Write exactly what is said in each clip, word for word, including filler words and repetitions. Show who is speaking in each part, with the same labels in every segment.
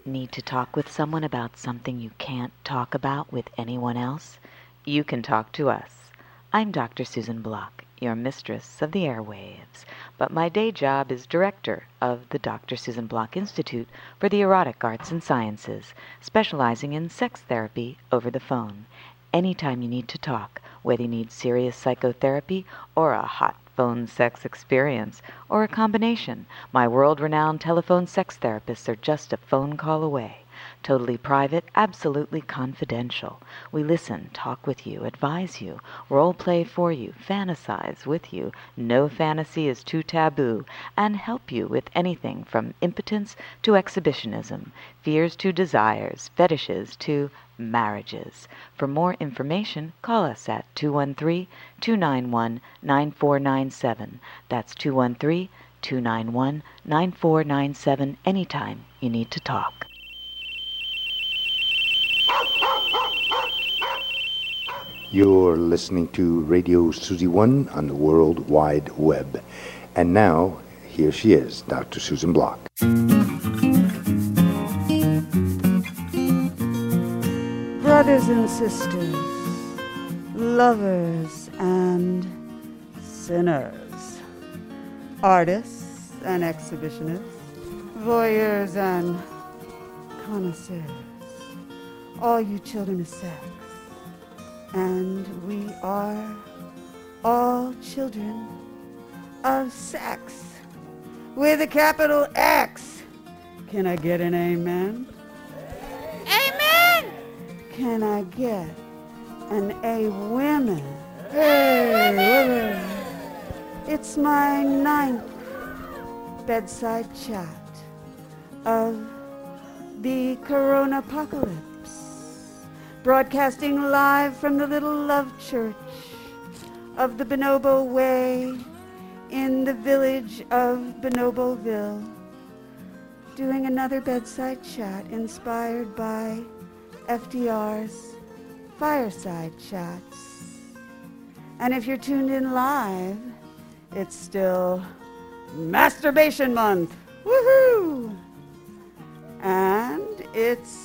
Speaker 1: Need to talk with someone about something you can't talk about with anyone else? You can talk to us. I'm Doctor Susan Block, your mistress of the airwaves, but my day job is director of the Doctor Susan Block Institute for the Erotic Arts and Sciences, specializing in sex therapy over the phone. Anytime you need to talk, whether you need serious psychotherapy or a hot phone sex experience, or a combination, my world-renowned telephone sex therapists are just a phone call away. Totally private, absolutely confidential. We listen, talk with you, advise you, role play for you, fantasize with you, no fantasy is too taboo, and help you with anything from impotence to exhibitionism, fears to desires, fetishes to marriages. For more information, call us at two one three, two nine one, nine four nine seven. That's two one three, two nine one, nine four nine seven anytime you need to talk.
Speaker 2: You're listening to Radio Susie One on the World Wide Web. And now, here she is, Doctor Susan Block.
Speaker 3: Brothers and sisters, lovers and sinners, artists and exhibitionists, voyeurs and connoisseurs, all you children of sex. And we are all children of sex with a capital X. Can I get an amen? Amen! Can I get an A women? Hey, women! It's my ninth bedside chat of the Corona Apocalypse. Broadcasting live from the Little Love Church of the Bonobo Way in the village of Bonoboville. Doing another bedside chat inspired by F D R's Fireside Chats. And if you're tuned in live, it's still Masturbation Month. Woohoo! And it's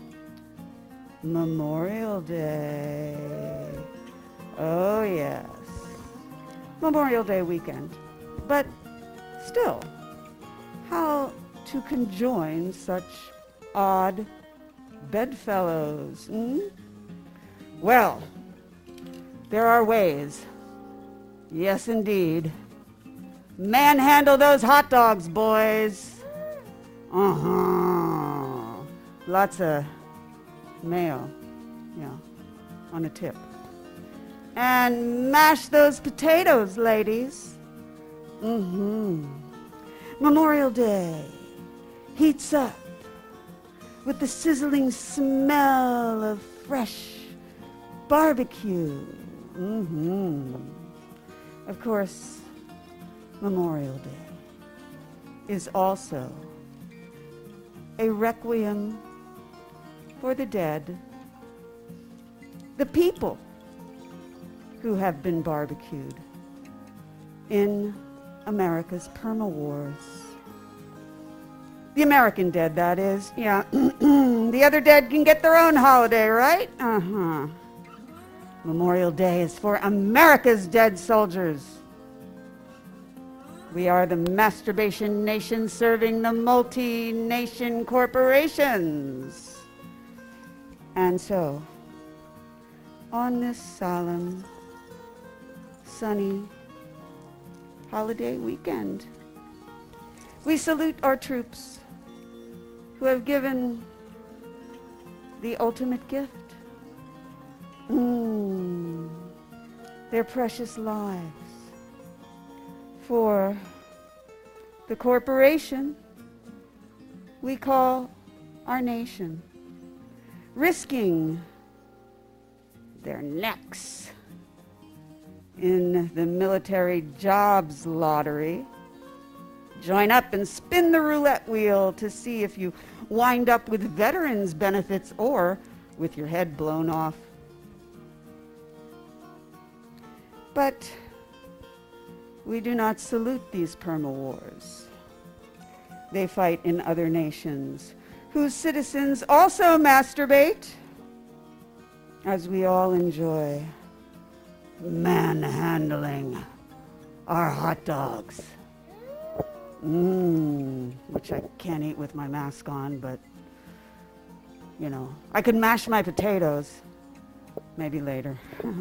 Speaker 3: Memorial Day. Oh, yes. Memorial Day weekend. But still, how to conjoin such odd bedfellows? Hmm? Well, there are ways. Yes, indeed. Manhandle those hot dogs, boys. Uh-huh. Lots of mayo, yeah, on a tip. And mash those potatoes, ladies. Mm-hmm. Memorial Day heats up with the sizzling smell of fresh barbecue. Mm-hmm. Of course, Memorial Day is also a requiem for the dead, the people who have been barbecued in America's perma wars. The American dead, that is. Yeah. The other dead can get their own holiday, right? Uh-huh. Memorial Day is for America's dead soldiers. We are the masturbation nation serving the multi-nation corporations. And so, on this solemn, sunny holiday weekend, we salute our troops who have given the ultimate gift, mm, their precious lives for the corporation we call our nation, risking their necks in the military jobs lottery. Join up and spin the roulette wheel to see if you wind up with veterans benefits or with your head blown off. But we do not salute these perma wars. They fight in other nations whose citizens also masturbate, as we all enjoy manhandling our hot dogs. Mmm, which I can't eat with my mask on, but, you know, I could mash my potatoes. Maybe later.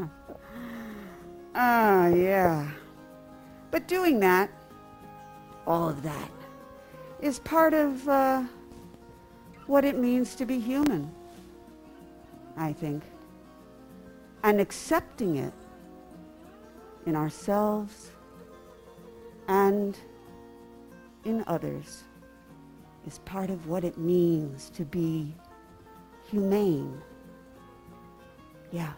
Speaker 3: Ah, yeah. But doing that, all of that, is part of uh, what it means to be human, I think. And accepting it in ourselves and in others is part of what it means to be humane. Yeah.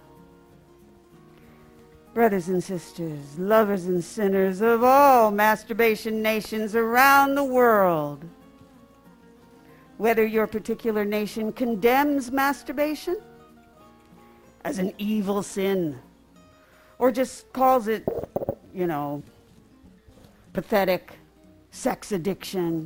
Speaker 3: Brothers and sisters, lovers and sinners of all masturbation nations around the world, whether your particular nation condemns masturbation as an evil sin or just calls it, you know, pathetic sex addiction,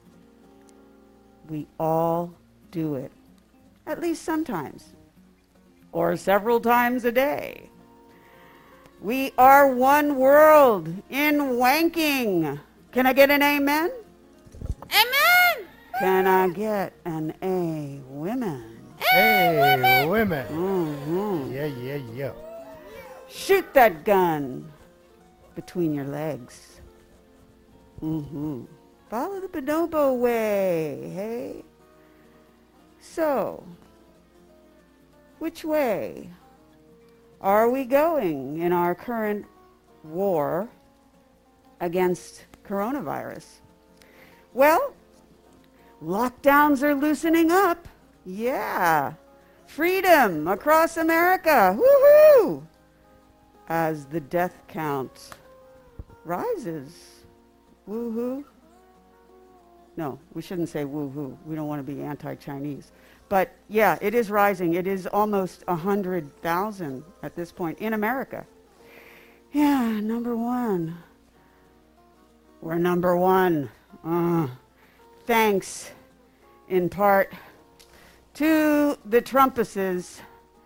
Speaker 3: we all do it, at least sometimes, or several times a day. We are one world in wanking. Can I get an amen?
Speaker 4: Amen!
Speaker 3: Can I get an A, women?
Speaker 5: Hey, women.
Speaker 3: Mm-hmm.
Speaker 5: Yeah, yeah, yeah.
Speaker 3: Shoot that gun between your legs. Mm-hmm. Follow the bonobo way, hey? So, which way are we going in our current war against coronavirus? Well, lockdowns are loosening up. Yeah. Freedom across America. Woohoo! As the death count rises. Woohoo. No, we shouldn't say woohoo. We don't want to be anti-Chinese. But yeah, it is rising. It is almost one hundred thousand at this point in America. Yeah, number one. We're number one. Uh, thanks, in part, to the Trumpuses'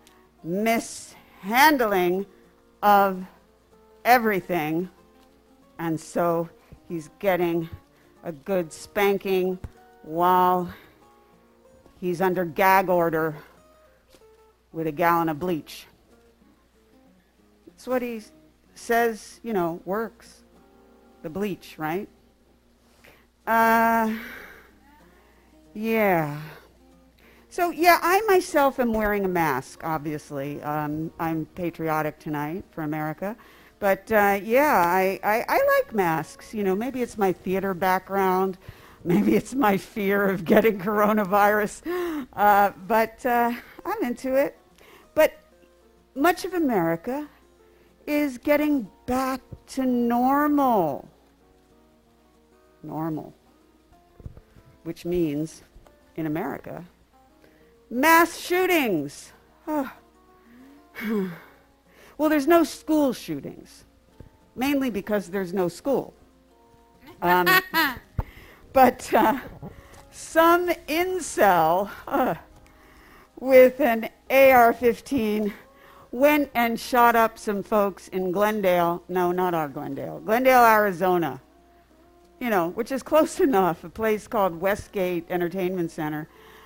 Speaker 3: mishandling of everything. And so he's getting a good spanking while he's under gag order with a gallon of bleach. That's what he says, you know, works. The bleach, right? Uh, yeah. So, yeah, I myself am wearing a mask, obviously. Um, I'm patriotic tonight for America. But, uh, yeah, I, I, I like masks. You know, maybe it's my theater background. Maybe it's my fear of getting coronavirus. Uh, but uh, I'm into it. But much of America is getting back to normal. Normal. Which means, in America, mass shootings. Oh. Well, there's no school shootings, mainly because there's no school. Um, but uh, some incel uh, with an A R fifteen went and shot up some folks in Glendale. No, not our Glendale. Glendale, Arizona. You know, which is close enough, a place called Westgate Entertainment Center.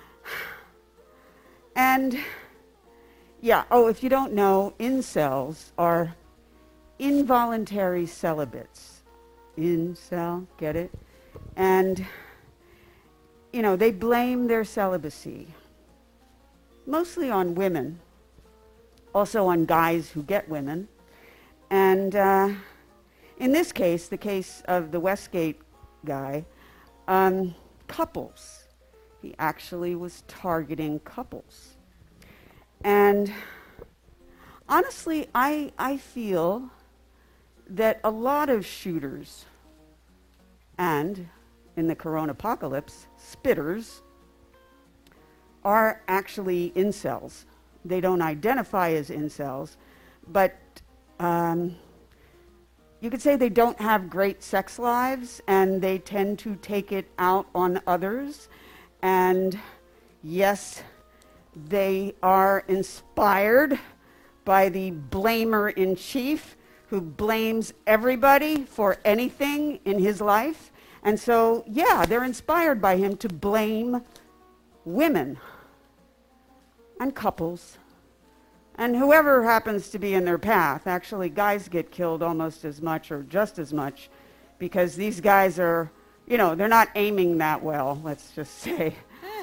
Speaker 3: And, yeah, oh, if you don't know, incels are involuntary celibates. Incel, get it? And, you know, they blame their celibacy, mostly on women, also on guys who get women. And uh, in this case, the case of the Westgate guy, um, couples. He actually was targeting couples. And honestly, I, I feel that a lot of shooters and, in the coronapocalypse, spitters are actually incels. They don't identify as incels, but um, you could say they don't have great sex lives and they tend to take it out on others. And Yes, they are inspired by the blamer-in-chief who blames everybody for anything in his life. And so, yeah, they're inspired by him to blame women and couples and whoever happens to be in their path. Actually, guys get killed almost as much or just as much because these guys are, you know, they're not aiming that well, let's just say.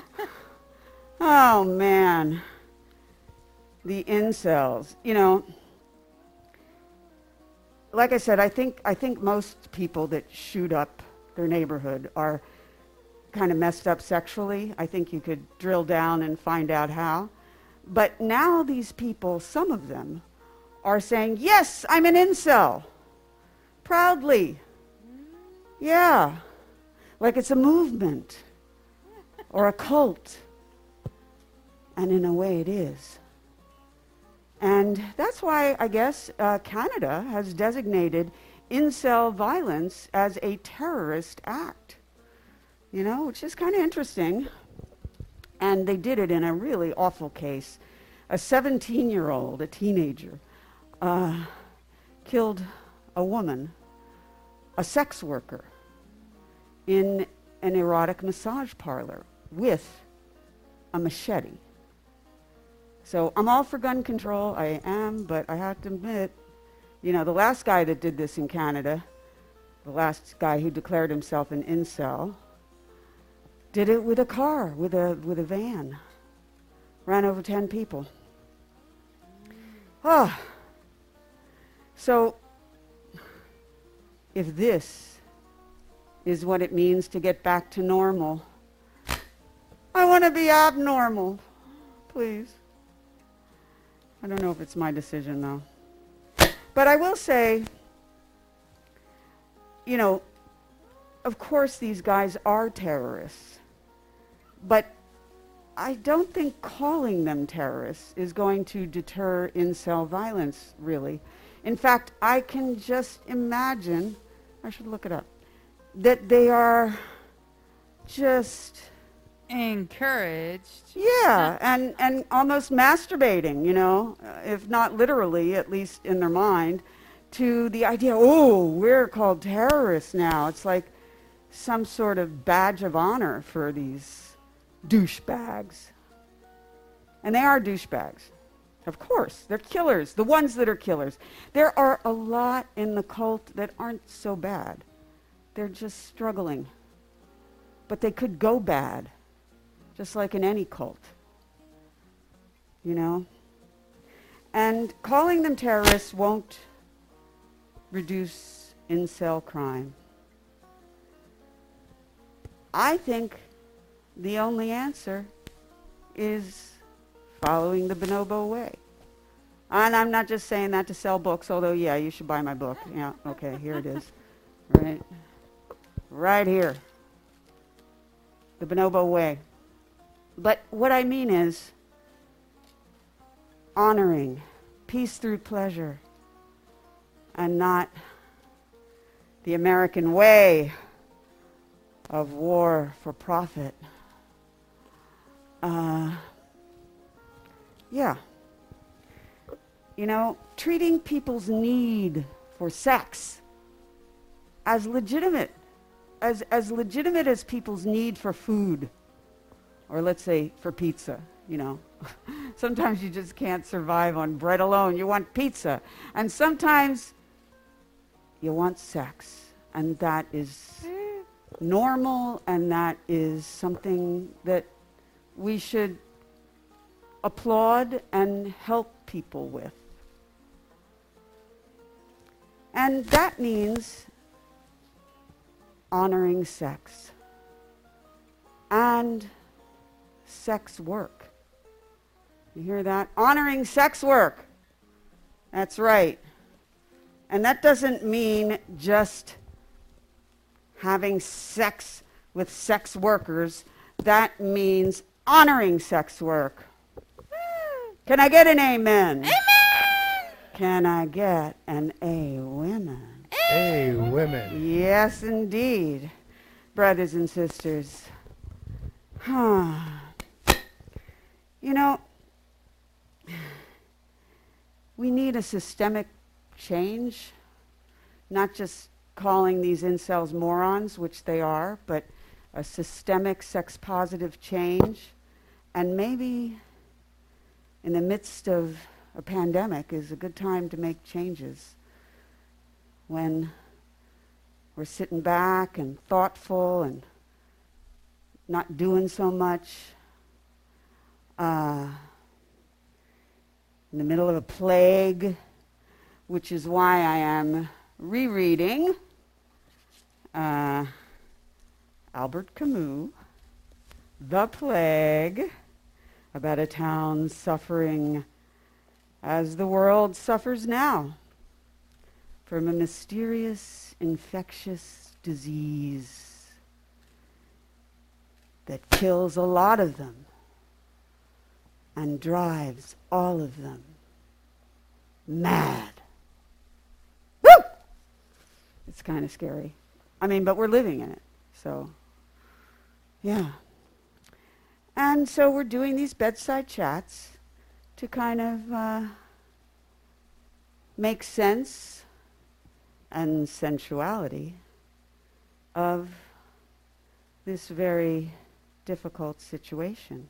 Speaker 3: Oh, man. The incels. You know, like I said, I think I think most people that shoot up their neighborhood are kind of messed up sexually. I think you could drill down and find out how. But now these people, some of them, are saying, yes, I'm an incel. Proudly. Yeah. Like it's a movement or a cult. And in a way it is. And that's why, I guess, uh, Canada has designated incel violence as a terrorist act. You know, which is kind of interesting. And they did it in a really awful case. A seventeen-year-old, a teenager, uh, killed a woman, a sex worker, in an erotic massage parlor with a machete. So I'm all for gun control, I am, but I have to admit, you know, the last guy that did this in Canada, the last guy who declared himself an incel, did it with a car, with a with a van. Ran over ten people. Ah. So, if this is what it means to get back to normal, I want to be abnormal, please. I don't know if it's my decision, though. But I will say, you know, of course these guys are terrorists. But I don't think calling them terrorists is going to deter incel violence, really. In fact, I can just imagine, I should look it up, that they are just
Speaker 4: encouraged.
Speaker 3: Yeah, and, and almost masturbating, you know, uh, if not literally, at least in their mind, to the idea, oh, we're called terrorists now. It's like some sort of badge of honor for these douchebags. And they are douchebags. Of course, they're killers, the ones that are killers. There are a lot in the cult that aren't so bad. They're just struggling. But they could go bad, just like in any cult. You know? And calling them terrorists won't reduce incel crime. I think the only answer is following the Bonobo way. And I'm not just saying that to sell books, although, yeah, you should buy my book. Yeah, okay, here it is. Right, right here. The Bonobo way. But what I mean is honoring peace through pleasure and not the American way of war for profit. Uh, yeah. You know, treating people's need for sex as legitimate, as, as legitimate as people's need for food, or let's say for pizza, you know. Sometimes you just can't survive on bread alone. You want pizza. And sometimes you want sex. And that is normal, and that is something that we should applaud and help people with. And that means honoring sex and sex work. You hear that? Honoring sex work. That's right. And that doesn't mean just having sex with sex workers. That means honoring sex work. Can I get an amen?
Speaker 4: Amen!
Speaker 3: Can I get an A women?
Speaker 5: Hey, women.
Speaker 3: Yes, indeed, brothers and sisters. You know, we need a systemic change, not just calling these incels morons, which they are, but a systemic sex-positive change. And maybe in the midst of a pandemic is a good time to make changes, when we're sitting back and thoughtful and not doing so much, uh, in the middle of a plague, which is why I am rereading uh, Albert Camus, The Plague, about a town suffering as the world suffers now from a mysterious infectious disease that kills a lot of them and drives all of them mad. Woo! It's kind of scary. I mean, but we're living in it, so yeah. And so we're doing these bedside chats to kind of uh, make sense and sensuality of this very difficult situation.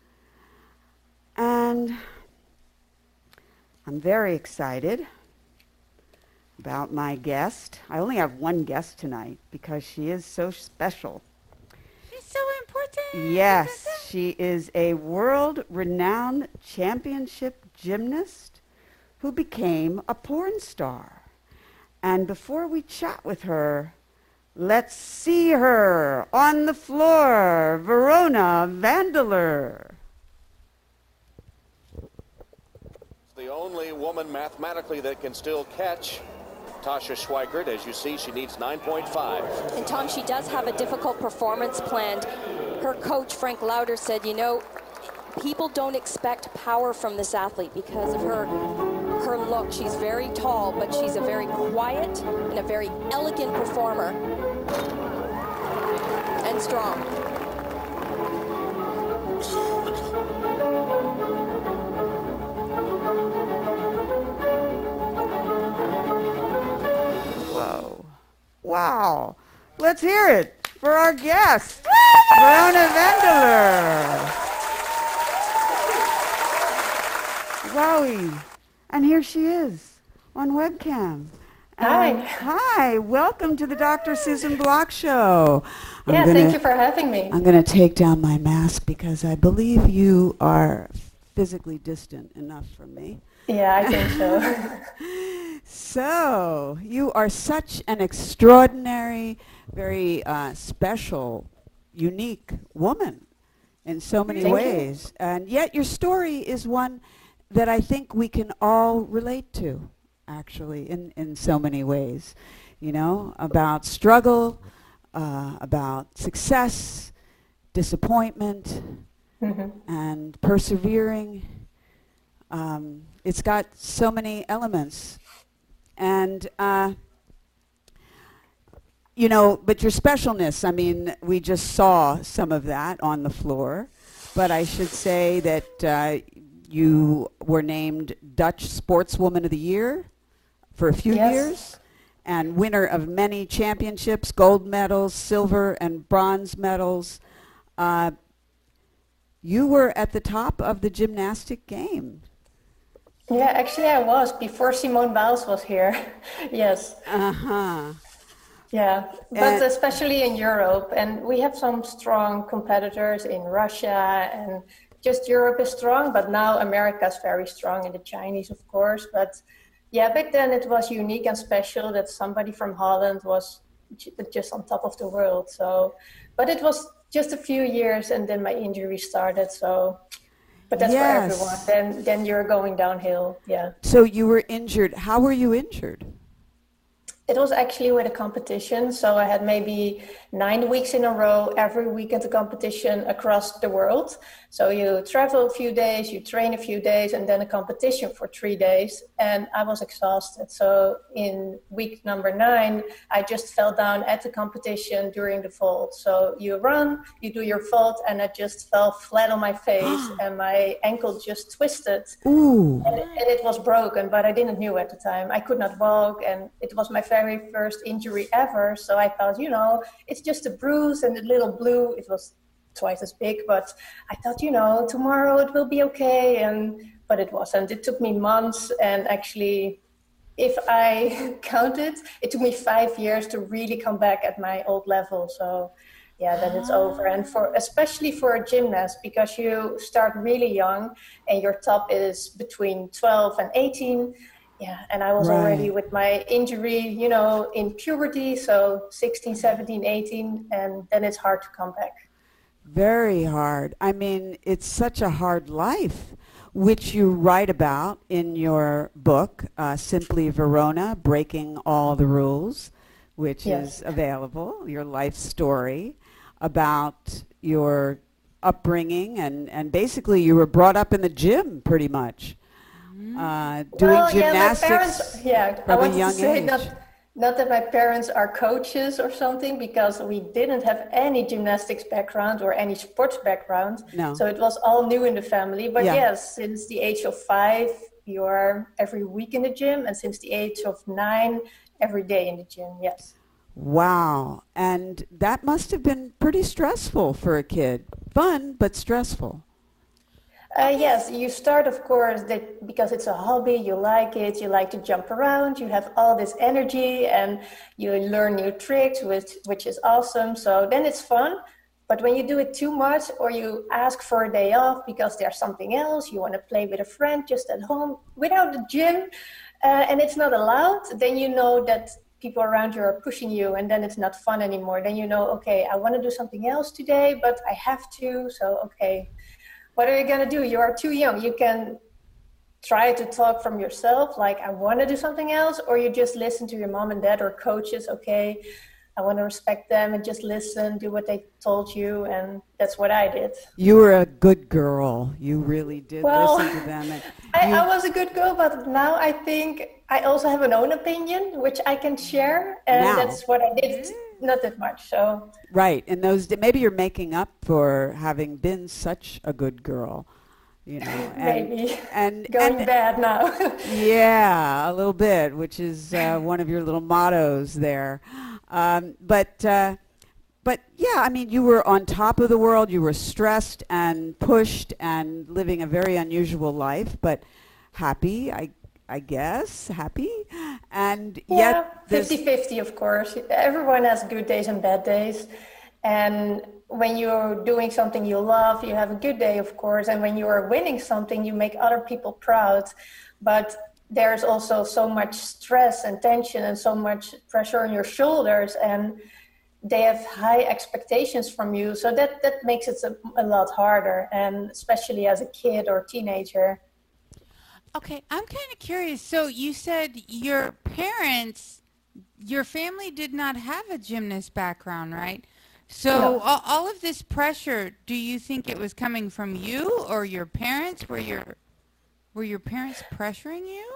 Speaker 3: And I'm very excited about my guest. I only have one guest tonight because she is so special.
Speaker 4: She's so important.
Speaker 3: Yes, she is a world-renowned championship gymnast who became a porn star. And before we chat with her, let's see her on the floor, Verona Vandeleur.
Speaker 6: The only woman mathematically that can still catch Tasha Schweikert. As you see, she needs nine point five.
Speaker 7: And Tom, she does have a difficult performance planned. Her coach, Frank Lauder, said, you know, people don't expect power from this athlete because of her her look. She's very tall, but she's a very quiet and a very elegant performer. And strong.
Speaker 3: Whoa. Wow. Let's hear it for our guest, Verona Vandeleur. Wowie. And here she is on webcam.
Speaker 8: Hi.
Speaker 3: And hi. Welcome to the Doctor Susan Block Show. I'm
Speaker 8: Yeah,
Speaker 3: gonna,
Speaker 8: thank you for having me.
Speaker 3: I'm going to take down my mask because I believe you are physically distant enough from me.
Speaker 8: Yeah, I think so.
Speaker 3: So, you are such an extraordinary, very uh, special, unique woman in so many
Speaker 8: Thank
Speaker 3: ways. You. And yet your story is one that I think we can all relate to, actually, in, in so many ways. You know, about struggle, uh, about success, disappointment,
Speaker 8: Mm-hmm.
Speaker 3: and persevering. Um, it's got so many elements. And, uh, you know, but your specialness, I mean, we just saw some of that on the floor. But I should say that uh, you were named Dutch Sportswoman of the Year for a few
Speaker 8: Yes.
Speaker 3: years, and winner of many championships, gold medals, silver and bronze medals. Uh, you were at the top of the gymnastic game.
Speaker 8: Yeah, actually I was before Simone Biles was here. Yes.
Speaker 3: Uh-huh.
Speaker 8: Yeah, but
Speaker 3: And-
Speaker 8: especially in Europe, and we have some strong competitors in Russia, and just Europe is strong, but now America's very strong, and the Chinese, of course. But yeah, back then it was unique and special that somebody from Holland was j- just on top of the world. So, but it was just a few years, and then my injury started. So, but that's
Speaker 3: Yes.
Speaker 8: for everyone. Then, then you're going downhill. Yeah.
Speaker 3: So you were injured. How were you injured?
Speaker 8: It was actually with a competition. So I had maybe nine weeks in a row, every week at the competition across the world. So you travel a few days, you train a few days, and then a competition for three days. And I was exhausted. So in week number nine, I just fell down at the competition during the vault. So you run, you do your vault, and I just fell flat on my face, and my ankle just twisted.
Speaker 3: Ooh.
Speaker 8: And, and it was broken, but I didn't know at the time. I could not walk, and it was my very first injury ever. So I thought, you know, it's just a bruise and a little blue. It was twice as big, but I thought, you know, tomorrow it will be okay. And but it wasn't. It took me months, and actually, if I counted, it took me five years to really come back at my old level. So yeah, then it's over. And for especially for a gymnast, because you start really young and your top is between twelve and eighteen. Yeah, and I was
Speaker 3: Right.
Speaker 8: already with my injury, you know, in puberty, so sixteen, seventeen, eighteen, and then it's hard to come back.
Speaker 3: Very hard. I mean, it's such a hard life, which you write about in your book, uh, Simply Verona, Breaking All the Rules, which
Speaker 8: Yes.
Speaker 3: is available, your life story about your upbringing, and, and basically you were brought up in the gym pretty much, uh, doing
Speaker 8: Well, yeah, my
Speaker 3: gymnastics
Speaker 8: parents, yeah, I
Speaker 3: from a
Speaker 8: want to
Speaker 3: young
Speaker 8: say
Speaker 3: age.
Speaker 8: not, not that my parents are coaches or something, because we didn't have any gymnastics background or any sports background.
Speaker 3: No.
Speaker 8: So it was all new in the family. But
Speaker 3: Yeah.
Speaker 8: yes, since the age of five, you are every week in the gym. And since the age of nine, every day in the gym, yes.
Speaker 3: Wow. And that must have been pretty stressful for a kid. Fun, but stressful.
Speaker 8: Uh, yes, you start, of course, that because it's a hobby, you like it, you like to jump around, you have all this energy, and you learn new tricks, which, which is awesome. So then it's fun. But when you do it too much, or you ask for a day off because there's something else, you want to play with a friend just at home without the gym, uh, and it's not allowed, then you know that people around you are pushing you, and then it's not fun anymore. Then you know, okay, I want to do something else today, but I have to, so okay. What are you going to do? You are too young. You can try to talk from yourself, like, I want to do something else, or you just listen to your mom and dad or coaches. Okay, I want to respect them and just listen, do what they told you, and that's what I did.
Speaker 3: You were a good girl. You really did
Speaker 8: Well,
Speaker 3: listen to them. And
Speaker 8: I,
Speaker 3: you-
Speaker 8: I was a good girl, but now I think I also have an own opinion, which I can share, and
Speaker 3: Now.
Speaker 8: that's what I did, not that much, so.
Speaker 3: Right. In those days, maybe you're making up for having been such a good girl, you know. And,
Speaker 8: Maybe.
Speaker 3: And,
Speaker 8: Going
Speaker 3: and
Speaker 8: bad now.
Speaker 3: yeah, a little bit, which is uh, one of your little mottos there. Um, but uh, but yeah, I mean, you were on top of the world. You were stressed and pushed and living a very unusual life, but happy, I I guess, happy. And
Speaker 8: Yeah,
Speaker 3: yet, there's-
Speaker 8: fifty-fifty, of course. Everyone has good days and bad days. And when you're doing something you love, you have a good day, of course. And when you are winning something, you make other people proud. But there's also so much stress and tension and so much pressure on your shoulders. And they have high expectations from you. So that, that makes it a, a lot harder. And especially as a kid or teenager.
Speaker 4: Okay, I'm kind of curious. So you said your parents, your family did not have a gymnast background, right? So
Speaker 8: No.
Speaker 4: all, all of this pressure, do you think it was coming from you or your parents? Were your were your parents pressuring you?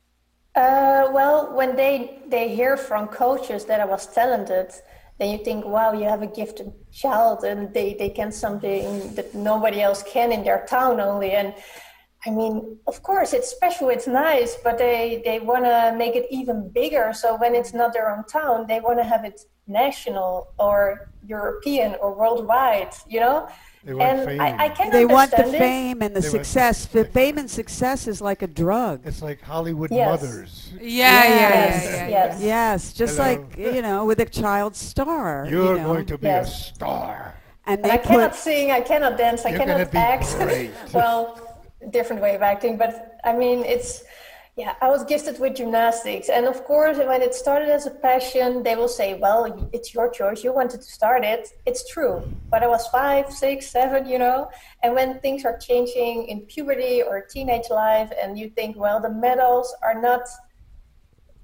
Speaker 8: Uh, well, when they, they hear from coaches that I was talented, then you think, wow, you have a gifted child and they, they can something that nobody else can in their town only. And I mean, of course, it's special, it's nice, but they, they want to make it even bigger. So when it's not their own town, they want to have it national or European or worldwide, you know?
Speaker 5: They want
Speaker 8: And
Speaker 5: fame.
Speaker 8: I, I can
Speaker 3: they want the
Speaker 8: understand it.
Speaker 3: fame and the
Speaker 5: They want-
Speaker 3: success. The fame and success is like a drug.
Speaker 5: It's like Hollywood
Speaker 8: Yes.
Speaker 5: mothers.
Speaker 4: Yeah, yeah, yeah,
Speaker 8: Yes,
Speaker 4: yeah, yeah.
Speaker 8: yes.
Speaker 3: Yes, just
Speaker 5: Hello.
Speaker 3: like, you know, with a child star.
Speaker 5: You're
Speaker 3: you know.
Speaker 5: going to be a
Speaker 8: Yes.
Speaker 5: star.
Speaker 3: And
Speaker 8: And
Speaker 3: they
Speaker 8: I cannot
Speaker 3: put,
Speaker 8: sing, I cannot dance, I
Speaker 5: You're
Speaker 8: cannot
Speaker 5: gonna be
Speaker 8: act.
Speaker 5: great.
Speaker 8: Well, different way of acting, but I mean, it's, yeah, I was gifted with gymnastics. And of course, when it started as a passion, they will say, well, it's your choice. You wanted to start it. It's true. But I was five, six, seven, you know, and when things are changing in puberty or teenage life, and you think, well, the medals are not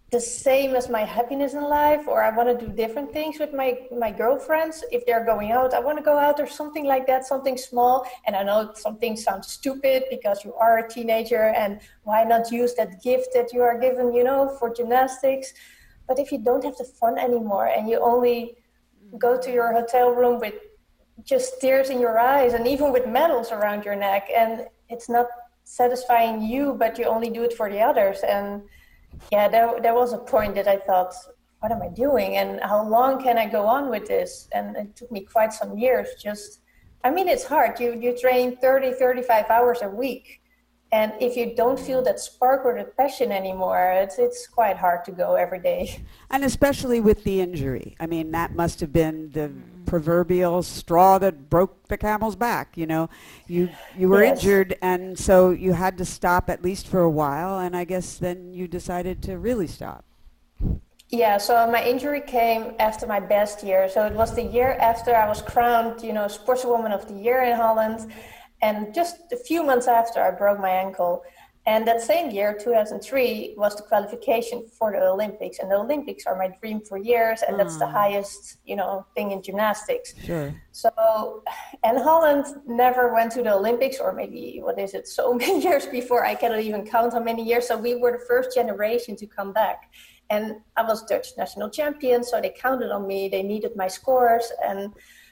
Speaker 8: the same as my happiness in life, or I want to do different things with my my girlfriends. If they're going out, I want to go out or something like that, something small. And I know something sounds stupid because you are a teenager, and why not use that gift that you are given, you know, for gymnastics. But if you don't have the fun anymore and you only go to your hotel room with just tears in your eyes and even with medals around your neck, and it's not satisfying you, but you only do it for the others. And yeah, there, there was a point that I thought, what am I doing? And how long can I go on with this? And it took me quite some years. Just, I mean, it's hard. You, you train thirty, thirty-five hours a week. And if you don't feel that spark or the passion anymore, it's, it's quite hard to go every day.
Speaker 3: And especially with the injury. I mean, that must have been the proverbial straw that broke the camel's back, you know. You you were
Speaker 8: Yes.
Speaker 3: injured, and so you had to stop at least for a while, and I guess then you decided to really stop.
Speaker 8: Yeah, so my injury came after my best year. So it was the year after I was crowned, you know, Sportswoman of the Year in Holland. And just a few months after, I broke my ankle. And that same year, two thousand three, was the qualification for the Olympics. And the Olympics are my dream for years, and that's the highest, you know, thing in gymnastics.
Speaker 3: Sure.
Speaker 8: So, and Holland never went to the Olympics, or maybe, what is it, so many years before, I cannot even count how many years. So we were the first generation to come back. And I was Dutch national champion, so they counted on me. They needed my scores, and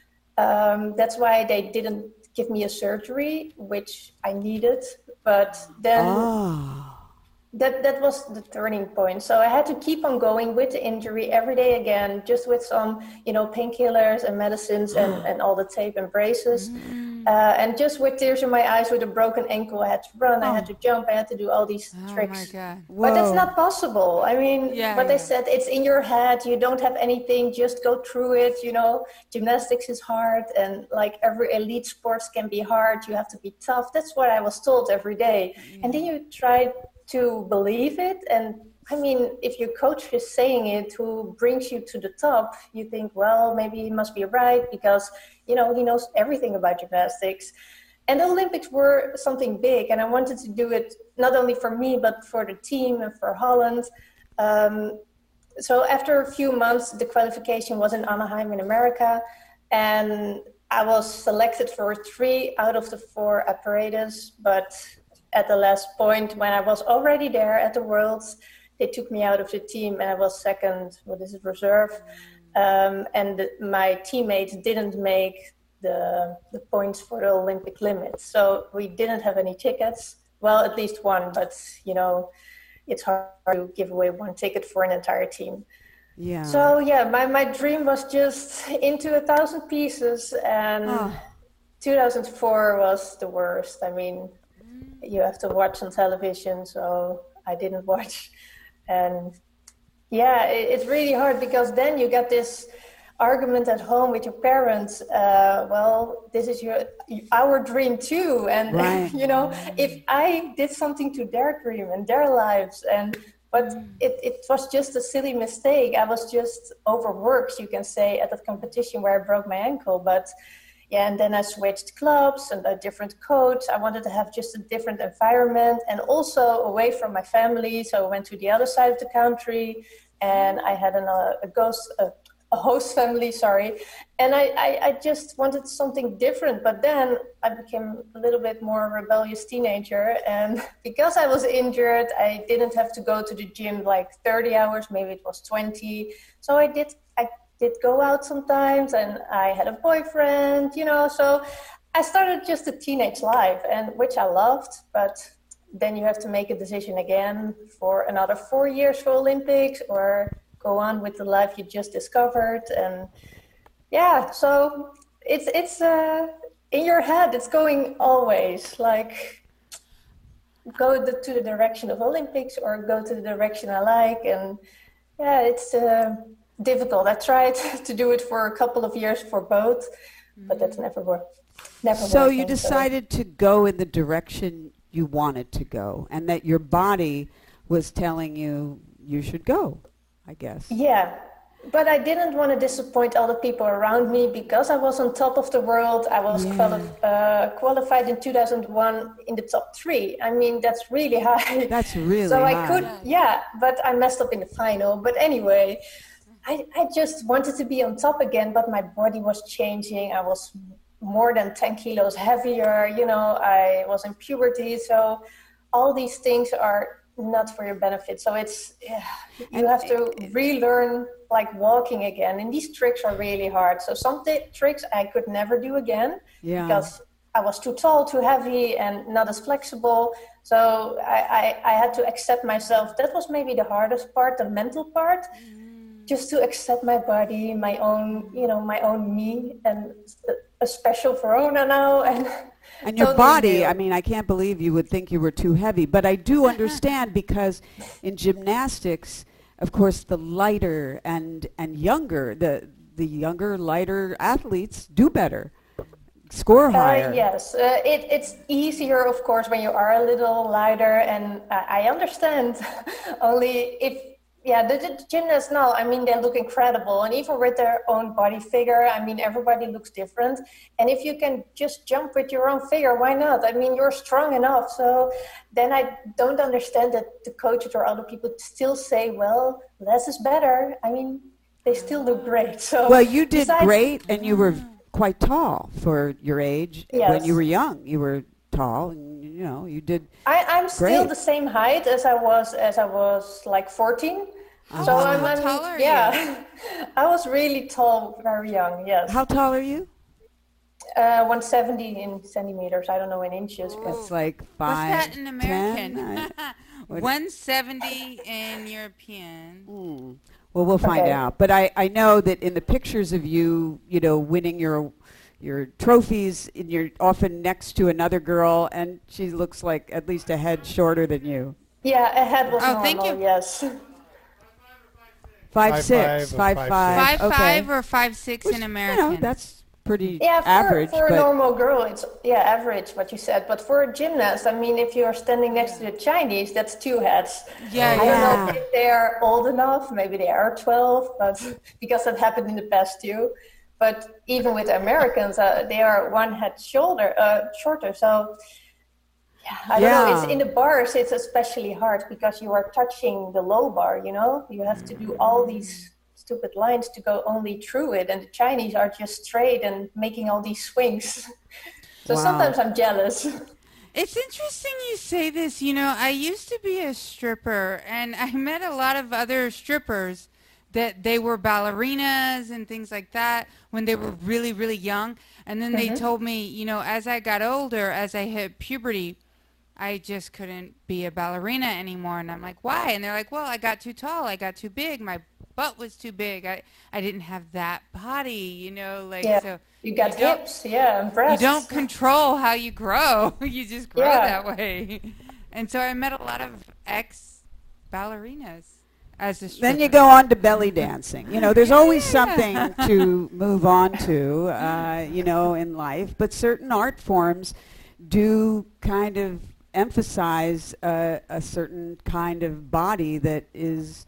Speaker 8: um, that's why they didn't give me a surgery, which I needed. But then
Speaker 3: Oh.
Speaker 8: that, that was the turning point. So I had to keep on going with the injury every day again, just with some, you know, painkillers and medicines and, and all the tape and braces. Uh, and just with tears in my eyes with a broken ankle, I had to run, I had to jump, I had to do all these
Speaker 4: Oh
Speaker 8: tricks.
Speaker 4: my God.
Speaker 8: But it's
Speaker 3: Whoa.
Speaker 8: not possible. I mean,
Speaker 4: Yeah,
Speaker 8: what
Speaker 4: yeah.
Speaker 8: they said, it's in your head. You don't have anything. Just go through it. You know, gymnastics is hard, and like every elite sports can be hard. You have to be tough. That's what I was told every day. And then you try to believe it. And I mean, if your coach is saying it, who brings you to the top, you think, well, maybe he must be right because, you know, he knows everything about gymnastics. And the Olympics were something big, and I wanted to do it not only for me, but for the team and for Holland. Um, so after a few months, the qualification was in Anaheim in America, and I was selected for three out of the four apparatus. But at the last point, when I was already there at the Worlds, they took me out of the team, and I was second, what is it, reserve. Um, and the, my teammates didn't make the, the points for the Olympic limit. So we didn't have any tickets. Well, at least one, but you know, it's hard to give away one ticket for an entire team.
Speaker 3: Yeah.
Speaker 8: So yeah, my, my dream was just into a thousand pieces, and
Speaker 3: Oh.
Speaker 8: two thousand four was the worst. I mean, you have to watch on television, so I didn't watch. And yeah, it, it's really hard because then you get this argument at home with your parents. Uh, well, this is your our dream too, and
Speaker 3: Right.
Speaker 8: you know, if I did something to their dream and their lives, and but it, it was just a silly mistake. I was just overworked, you can say, at that competition where I broke my ankle. But yeah, and then I switched clubs and a different coach. I wanted to have just a different environment and also away from my family. So I went to the other side of the country, and I had an, uh, a ghost, a, a host family, sorry. And I, I, I just wanted something different. But then I became a little bit more rebellious teenager. And because I was injured, I didn't have to go to the gym like thirty hours, maybe it was twenty. So I did, I did go out sometimes, and I had a boyfriend, you know, so I started just a teenage life, and which I loved. But then you have to make a decision again for another four years for Olympics, or go on with the life you just discovered. And yeah, so it's it's uh, in your head. It's going always like go the, to the direction of Olympics or go to the direction I like. And yeah, it's uh, difficult. I tried to do it for a couple of years for both, but that's never worked. Never
Speaker 3: So
Speaker 8: working,
Speaker 3: you decided to go in the direction you wanted to go, and that your body was telling you you should go, I guess.
Speaker 8: Yeah, but I didn't want to disappoint all the people around me because I was on top of the world. I was
Speaker 3: Yeah.
Speaker 8: quali- uh, qualified in two thousand one in the top three. I mean, that's really high.
Speaker 3: That's really
Speaker 8: so I
Speaker 3: high.
Speaker 8: could, yeah, but I messed up in the final. But anyway, I, I just wanted to be on top again, but my body was changing. I was more than ten kilos heavier. You know, I was in puberty. So all these things are not for your benefit. So it's, yeah, you
Speaker 3: And-
Speaker 8: have to relearn like walking again. And these tricks are really hard. So some t- tricks I could never do again
Speaker 3: Yeah.
Speaker 8: because I was too tall, too heavy, and not as flexible. So I, I, I had to accept myself. That was maybe the hardest part, the mental part. Just to accept my body, my own, you know, my own me, and a special Verona now, and
Speaker 3: And your
Speaker 8: totally
Speaker 3: body,
Speaker 8: new.
Speaker 3: I mean, I can't believe you would think you were too heavy, but I do understand because in gymnastics, of course, the lighter and and younger, the the younger, lighter athletes do better, score higher.
Speaker 8: Uh, yes, uh, it, it's easier, of course, when you are a little lighter, and I, I understand. Only if, yeah, the, the gymnasts now, I mean, they look incredible, and even with their own body figure, I mean, everybody looks different. And if you can just jump with your own figure, why not? I mean, you're strong enough. So then I don't understand that the coaches or other people still say, well, less is better. I mean, they still look great. So
Speaker 3: Well, you did
Speaker 8: besides-
Speaker 3: great, and you were quite tall for your age. When
Speaker 8: Yes.
Speaker 3: you were young, you were tall, and you know, you did.
Speaker 8: I, I'm still
Speaker 3: Great.
Speaker 8: the same height as I was as I was like fourteen.
Speaker 3: Uh-huh.
Speaker 8: So I'm,
Speaker 4: How
Speaker 8: I'm
Speaker 4: tall are
Speaker 8: yeah. I was really tall, very young. Yes,
Speaker 3: How tall are you?
Speaker 8: uh, one seventy in centimeters. I don't know in inches, but
Speaker 3: It's like
Speaker 4: What's
Speaker 3: five.
Speaker 4: that in American?
Speaker 3: ten, I- what-
Speaker 4: one seventy in European.
Speaker 3: Mm. Well, we'll find
Speaker 8: Okay.
Speaker 3: out. But I, I know that in the pictures of you, you know, winning your your trophies, and you're often next to another girl, and she looks like at least a head shorter than you.
Speaker 8: yeah, a head was
Speaker 4: Oh,
Speaker 8: normal.
Speaker 4: thank you.
Speaker 8: Yes.
Speaker 3: Five,
Speaker 5: Five,
Speaker 3: six,
Speaker 5: five,
Speaker 3: five,
Speaker 5: or
Speaker 3: five.
Speaker 4: Five
Speaker 3: okay.
Speaker 4: five or five six
Speaker 3: Which,
Speaker 4: in
Speaker 3: you
Speaker 4: American.
Speaker 3: know, that's pretty
Speaker 8: Yeah, for,
Speaker 3: average.
Speaker 8: for a
Speaker 3: but
Speaker 8: normal girl, it's yeah average what you said. But for a gymnast, I mean, if you're standing next to the Chinese, that's two heads.
Speaker 4: Yeah,
Speaker 8: I don't
Speaker 3: yeah.
Speaker 8: know if they are old enough. Maybe they are twelve, but because that happened in the past too. But even with Americans, uh, they are one head shoulder uh, shorter. So yeah, I don't know. It's
Speaker 3: Yeah.
Speaker 8: in the bars. It's especially hard because you are touching the low bar. You know, you have to do all these stupid lines to go only through it, and the Chinese are just straight and making all these swings. So
Speaker 3: Wow.
Speaker 8: sometimes I'm jealous.
Speaker 4: It's interesting you say this. You know, I used to be a stripper, and I met a lot of other strippers that they were ballerinas and things like that when they were really, really young. And then they told me, you know, as I got older, as I hit puberty, I just couldn't be a ballerina anymore. And I'm like, why? And they're like, well, I got too tall. I got too big. My butt was too big. I, I didn't have that body, you know, like,
Speaker 8: Yeah.
Speaker 4: so
Speaker 8: You got
Speaker 4: don't-
Speaker 8: hips, yeah, and
Speaker 4: you
Speaker 8: breasts.
Speaker 4: don't control how you grow. You just grow
Speaker 8: Yeah.
Speaker 4: that way. And so I met a lot of ex ballerinas as a stripper.
Speaker 3: then you go on to belly dancing. You know, there's always
Speaker 4: Yeah.
Speaker 3: something to move on to, uh, you know, in life. But certain art forms do kind of emphasize uh, a certain kind of body that is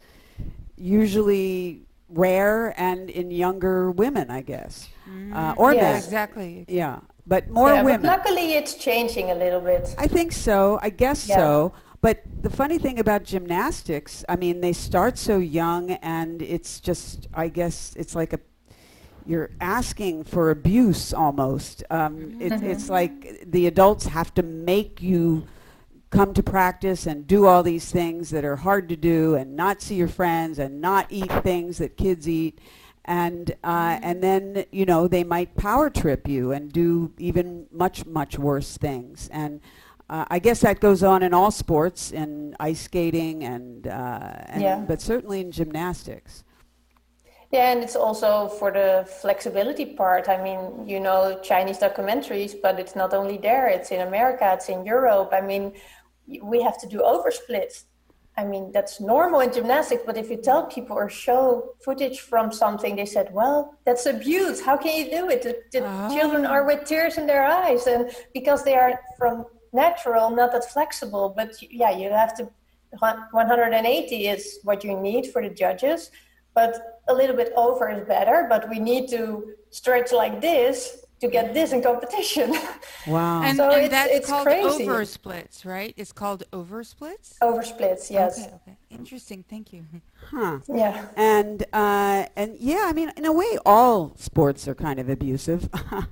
Speaker 3: usually rare and in younger women, I guess, uh, or
Speaker 8: Yeah.
Speaker 3: men.
Speaker 4: Exactly.
Speaker 3: Yeah, but more
Speaker 8: yeah,
Speaker 3: women.
Speaker 8: But luckily, it's changing a little bit.
Speaker 3: I think so. I guess
Speaker 8: Yeah.
Speaker 3: so. But the funny thing about gymnastics, I mean, they start so young, and it's just, I guess, it's like a, you're asking for abuse almost. Um, it, It's like the adults have to make you come to practice and do all these things that are hard to do, and not see your friends, and not eat things that kids eat. And uh, and then, you know, they might power trip you and do even much, much worse things. And uh, I guess that goes on in all sports, in ice skating, and, uh, and
Speaker 8: Yeah.
Speaker 3: but certainly in gymnastics.
Speaker 8: Yeah, and it's also for the flexibility part. I mean, you know, Chinese documentaries, but it's not only there. It's in America, it's in Europe. I mean, y- we have to do oversplits. I mean, that's normal in gymnastics, but if you tell people or show footage from something, they said, well, that's abuse. How can you do it? The, the children are with tears in their eyes, and because they are from natural, not that flexible. But y- yeah, you have to, one hundred eighty is what you need for the judges. but a little bit over is better, but we need to stretch like this to get this in competition.
Speaker 3: Wow.
Speaker 4: And,
Speaker 8: So
Speaker 4: and
Speaker 8: it's-
Speaker 4: that's
Speaker 8: it's
Speaker 4: called
Speaker 8: crazy.
Speaker 4: over splits, right? It's called over splits?
Speaker 8: Over splits, yes.
Speaker 4: Okay, okay. Interesting. Thank you.
Speaker 3: Huh.
Speaker 8: Yeah.
Speaker 3: And uh, and yeah, I mean, in a way, all sports are kind of abusive,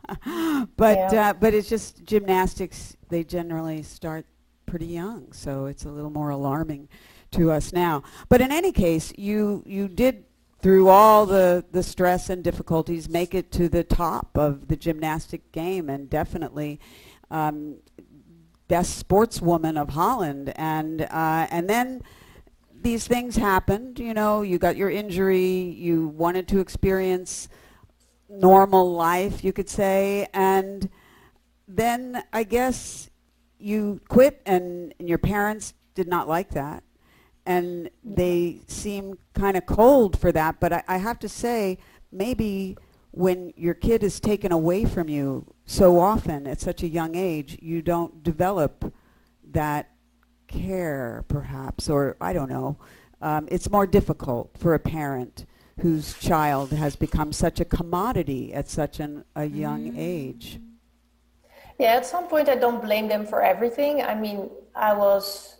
Speaker 3: but
Speaker 8: Yeah.
Speaker 3: uh, but it's just gymnastics. They generally start pretty young, so it's a little more alarming to us now. But in any case, you you did, through all the the stress and difficulties, make it to the top of the gymnastic game, and definitely um, best sportswoman of Holland. And uh, and then these things happened. You know, you got your injury. You wanted to experience normal life, you could say, and then I guess you quit, and, and your parents did not like that, and they seemed kind of cold for that. But I, I have to say, maybe when your kid is taken away from you so often at such a young age, you don't develop that care, perhaps, or I don't know. Um, it's more difficult for a parent whose child has become such a commodity at such an, a young age.
Speaker 8: Yeah, at some point I don't blame them for everything. I mean, I was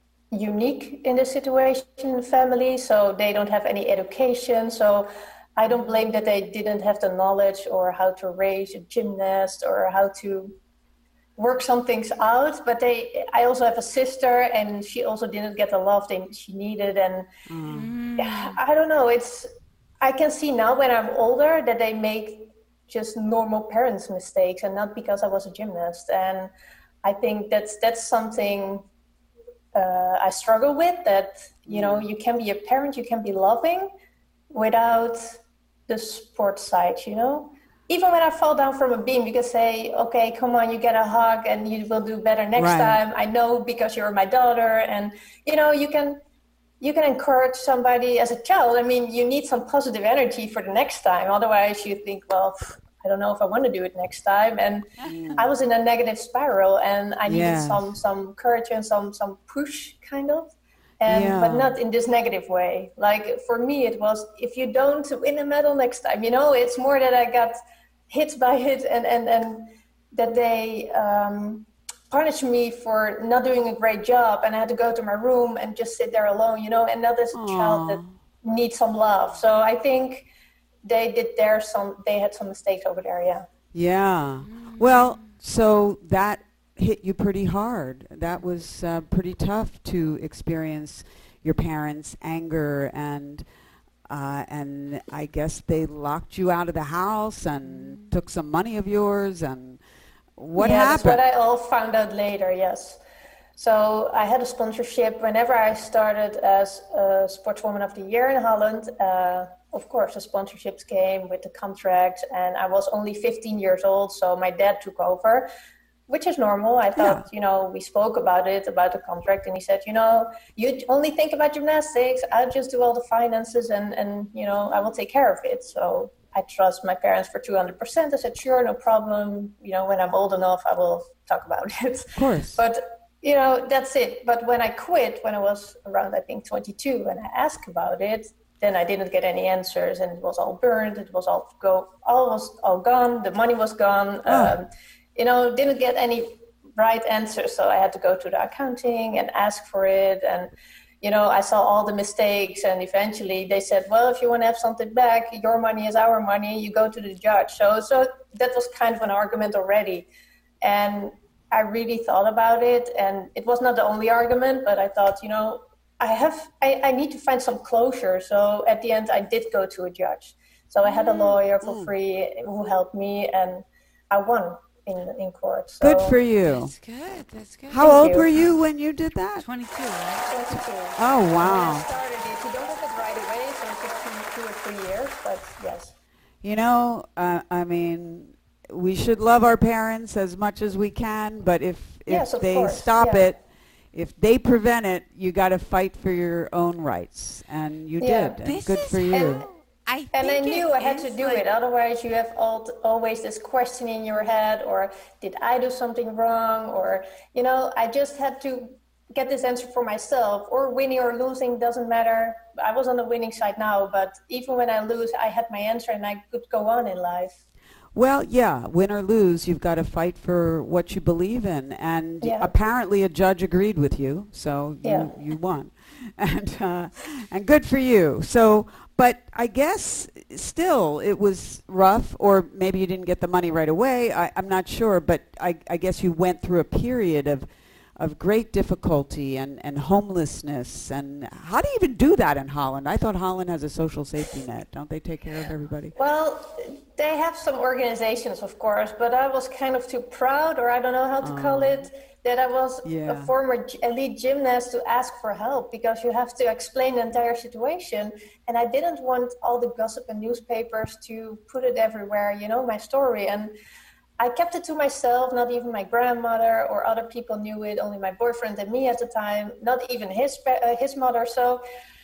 Speaker 8: unique in this situation in the family, so they don't have any education. So I don't blame that they didn't have the knowledge or how to raise a gymnast or how to work some things out. But they, I also have a sister, and she also didn't get the love they, she needed. And
Speaker 3: Mm.
Speaker 8: yeah, I don't know. It's I can see now when I'm older that they make just normal parents' mistakes, and not because I was a gymnast. And I think that's that's something uh, I struggle with. That you know, you can be a parent, you can be loving, without the sport side. You know, even when I fall down from a beam, you can say, "Okay, come on, you get a hug, and you will do better next
Speaker 3: Right.
Speaker 8: time. I know because you're my daughter." And you know, you can. You can encourage somebody as a child. I mean, you need some positive energy for the next time. Otherwise, you think, well, I don't know if I want to do it next time. And I was in a negative spiral, and I needed
Speaker 3: Yes.
Speaker 8: some some courage and some some push, kind of. And
Speaker 3: Yeah.
Speaker 8: but not in this negative way. Like for me, it was, if you don't win a medal next time, you know, it's more that I got hit by it, and and and that they. Um, punished me for not doing a great job, and I had to go to my room and just sit there alone, you know, and not as a child that needs some love. So I think they did their some, they had some mistakes over there, yeah.
Speaker 3: Yeah. Well, so that hit you pretty hard. That was uh, pretty tough to experience your parents' anger, and uh, and I guess they locked you out of the house and took some money of yours. And what
Speaker 8: yeah,
Speaker 3: happened?
Speaker 8: That's what I all found out later, yes. So I had a sponsorship whenever I started as a Sportswoman of the Year in Holland. Uh, of course, the sponsorships came with the contract, and I was only fifteen years old, so my dad took over, which is normal. I thought,
Speaker 3: Yeah.
Speaker 8: you know, we spoke about it, about the contract, and he said, you know, you only think about gymnastics. I'll just do all the finances, and, and you know, I will take care of it. So I trust my parents for two hundred percent. I said, sure, no problem. You know, when I'm old enough, I will talk about it.
Speaker 3: Of course.
Speaker 8: But, you know, that's it. But when I quit, when I was around, I think, twenty-two, and I asked about it, then I didn't get any answers, and it was all burned. It was all go, all was all gone. The money was gone.
Speaker 3: Oh.
Speaker 8: Um, you know, didn't get any right answers. So I had to go to the accounting and ask for it. And, you know, I saw all the mistakes, and eventually they said, well, if you want to have something back, your money is our money, you go to the judge. So, so that was kind of an argument already. And I really thought about it, and it was not the only argument, but I thought, you know, I have, I, I need to find some closure. So at the end, I did go to a judge. So I had a lawyer for free who helped me, and I won in in court. So
Speaker 3: Good for you.
Speaker 4: That's good. That's good.
Speaker 3: How
Speaker 8: Thank
Speaker 3: old
Speaker 8: you.
Speaker 3: were you when you did that?
Speaker 4: twenty-two, right?
Speaker 8: twenty-two.
Speaker 3: Oh,
Speaker 8: When I
Speaker 3: wow.
Speaker 8: started it, you don't have it right away, so it took two, two or three years, but yes.
Speaker 3: You know, uh, I mean, we should love our parents as much as we can, but if, if
Speaker 8: Yes, of
Speaker 3: they
Speaker 8: course,
Speaker 3: stop
Speaker 8: yeah.
Speaker 3: it, if they prevent it, you got to fight for your own rights. And you
Speaker 8: Yeah.
Speaker 3: did. And
Speaker 4: This
Speaker 3: good
Speaker 4: is
Speaker 3: for you.
Speaker 8: And,
Speaker 4: I
Speaker 8: and I
Speaker 4: think it
Speaker 8: knew I had to
Speaker 4: is
Speaker 8: do
Speaker 4: like-
Speaker 8: it, otherwise you have all, always this question in your head, or did I do something wrong, or, you know, I just had to get this answer for myself, or winning or losing doesn't matter. I was on the winning side now, but even when I lose, I had my answer and I could go on in life.
Speaker 3: Well, yeah, win or lose, you've got to fight for what you believe in. And
Speaker 8: Yeah.
Speaker 3: apparently a judge agreed with you, so you,
Speaker 8: Yeah.
Speaker 3: you won. And, uh, and good for you. So, but I guess still it was rough, or maybe you didn't get the money right away. I, I'm not sure, but I, I guess you went through a period of of great difficulty and, and homelessness. And how do you even do that in Holland? I thought Holland has a social safety net. Don't they take care of everybody?
Speaker 8: Well, they have some organizations, of course, but I was kind of too proud, or I don't know how to call it, that I was
Speaker 3: Yeah.
Speaker 8: a former g- elite gymnast to ask for help, because you have to explain the entire situation. And I didn't want all the gossip and newspapers to put it everywhere, you know, my story. And I kept it to myself. Not even my grandmother or other people knew it, only my boyfriend and me at the time, not even his, pa- uh, his mother. So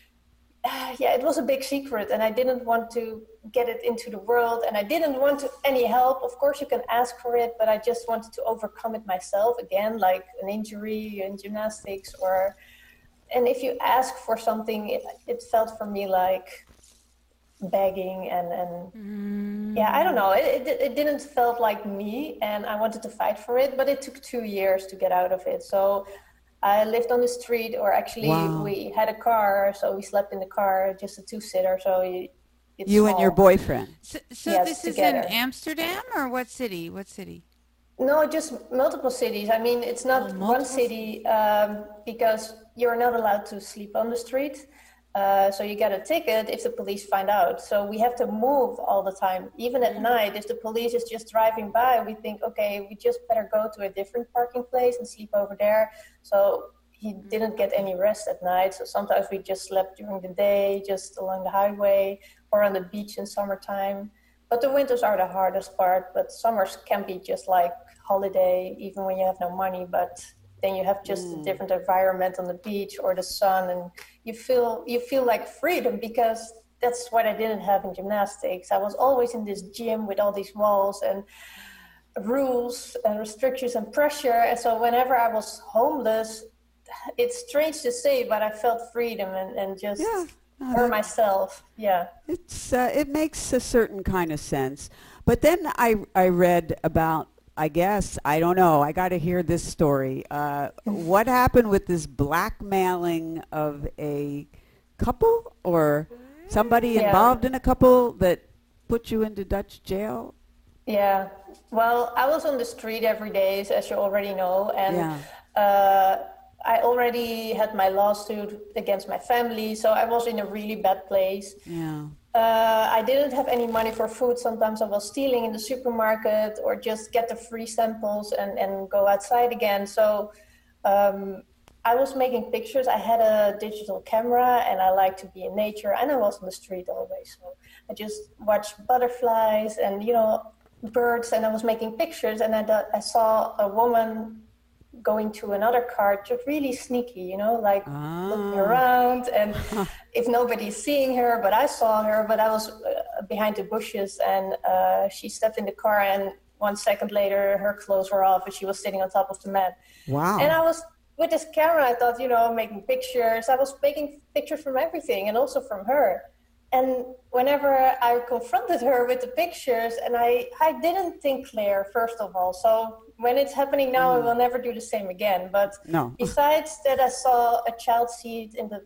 Speaker 8: uh, yeah, it was a big secret, and I didn't want to get it into the world, and I didn't want to, any help. Of course you can ask for it, but I just wanted to overcome it myself, again, like an injury in gymnastics, or, and if you ask for something, it, it felt for me like begging, and, and mm. yeah, I don't know, it, it, it didn't felt like me, and I wanted to fight for it, but it took two years to get out of it. So I lived on the street, or actually
Speaker 3: Wow.
Speaker 8: we had a car, so we slept in the car, just a two-sitter, so you, it's
Speaker 3: You
Speaker 8: small.
Speaker 3: and your boyfriend.
Speaker 4: So, so
Speaker 8: Yes,
Speaker 4: this
Speaker 8: together.
Speaker 4: is in Amsterdam, or what city? What city?
Speaker 8: No, just multiple cities. I mean, it's not
Speaker 4: Oh,
Speaker 8: one
Speaker 4: multiple
Speaker 8: city, um, because you're not allowed to sleep on the street. Uh, so you get a ticket if the police find out. So we have to move all the time. Even at night, if the police is just driving by, we think, okay, we just better go to a different parking place and sleep over there. So he didn't get any rest at night. So sometimes we just slept during the day, just along the highway or on the beach in summertime. But the winters are the hardest part. But summers can be just like holiday, even when you have no money. But then you have just mm. a different environment on the beach or the sun, and you feel you feel like freedom, because that's what I didn't have in gymnastics. I was always in this gym with all these walls and rules and restrictions and pressure. And so whenever I was homeless, it's strange to say, but I felt freedom and, and just
Speaker 3: Yeah. No,
Speaker 8: for
Speaker 3: that-
Speaker 8: myself. Yeah.
Speaker 3: It's uh, it makes a certain kind of sense. But then I I read about, I guess, I don't know, I got to hear this story. Uh, what happened with this blackmailing of a couple, or somebody
Speaker 8: Yeah.
Speaker 3: involved in a couple that put you into Dutch jail?
Speaker 8: Yeah. Well, I was on the street every day, as you already know, and
Speaker 3: Yeah.
Speaker 8: uh, I already had my lawsuit against my family, so I was in a really bad place.
Speaker 3: Yeah.
Speaker 8: Uh, I didn't have any money for food. Sometimes I was stealing in the supermarket, or just get the free samples and, and go outside again. So um, I was making pictures. I had a digital camera, and I like to be in nature, and I was on the street always. So I just watched butterflies and, you know, birds, and I was making pictures, and I, th- I saw a woman going to another car, just really sneaky, you know, like
Speaker 3: Ah.
Speaker 8: looking around, and if nobody's seeing her, but I saw her, but I was uh, behind the bushes, and uh, she stepped in the car, and one second later her clothes were off and she was sitting on top of the mat.
Speaker 3: Wow.
Speaker 8: And I was with this camera, I thought, you know, making pictures. I was making pictures from everything, and also from her. And whenever I confronted her with the pictures, and I, I didn't think clear, first of all. So when it's happening now, I will never do the same again. But
Speaker 3: No.
Speaker 8: besides that, I saw a child seat in the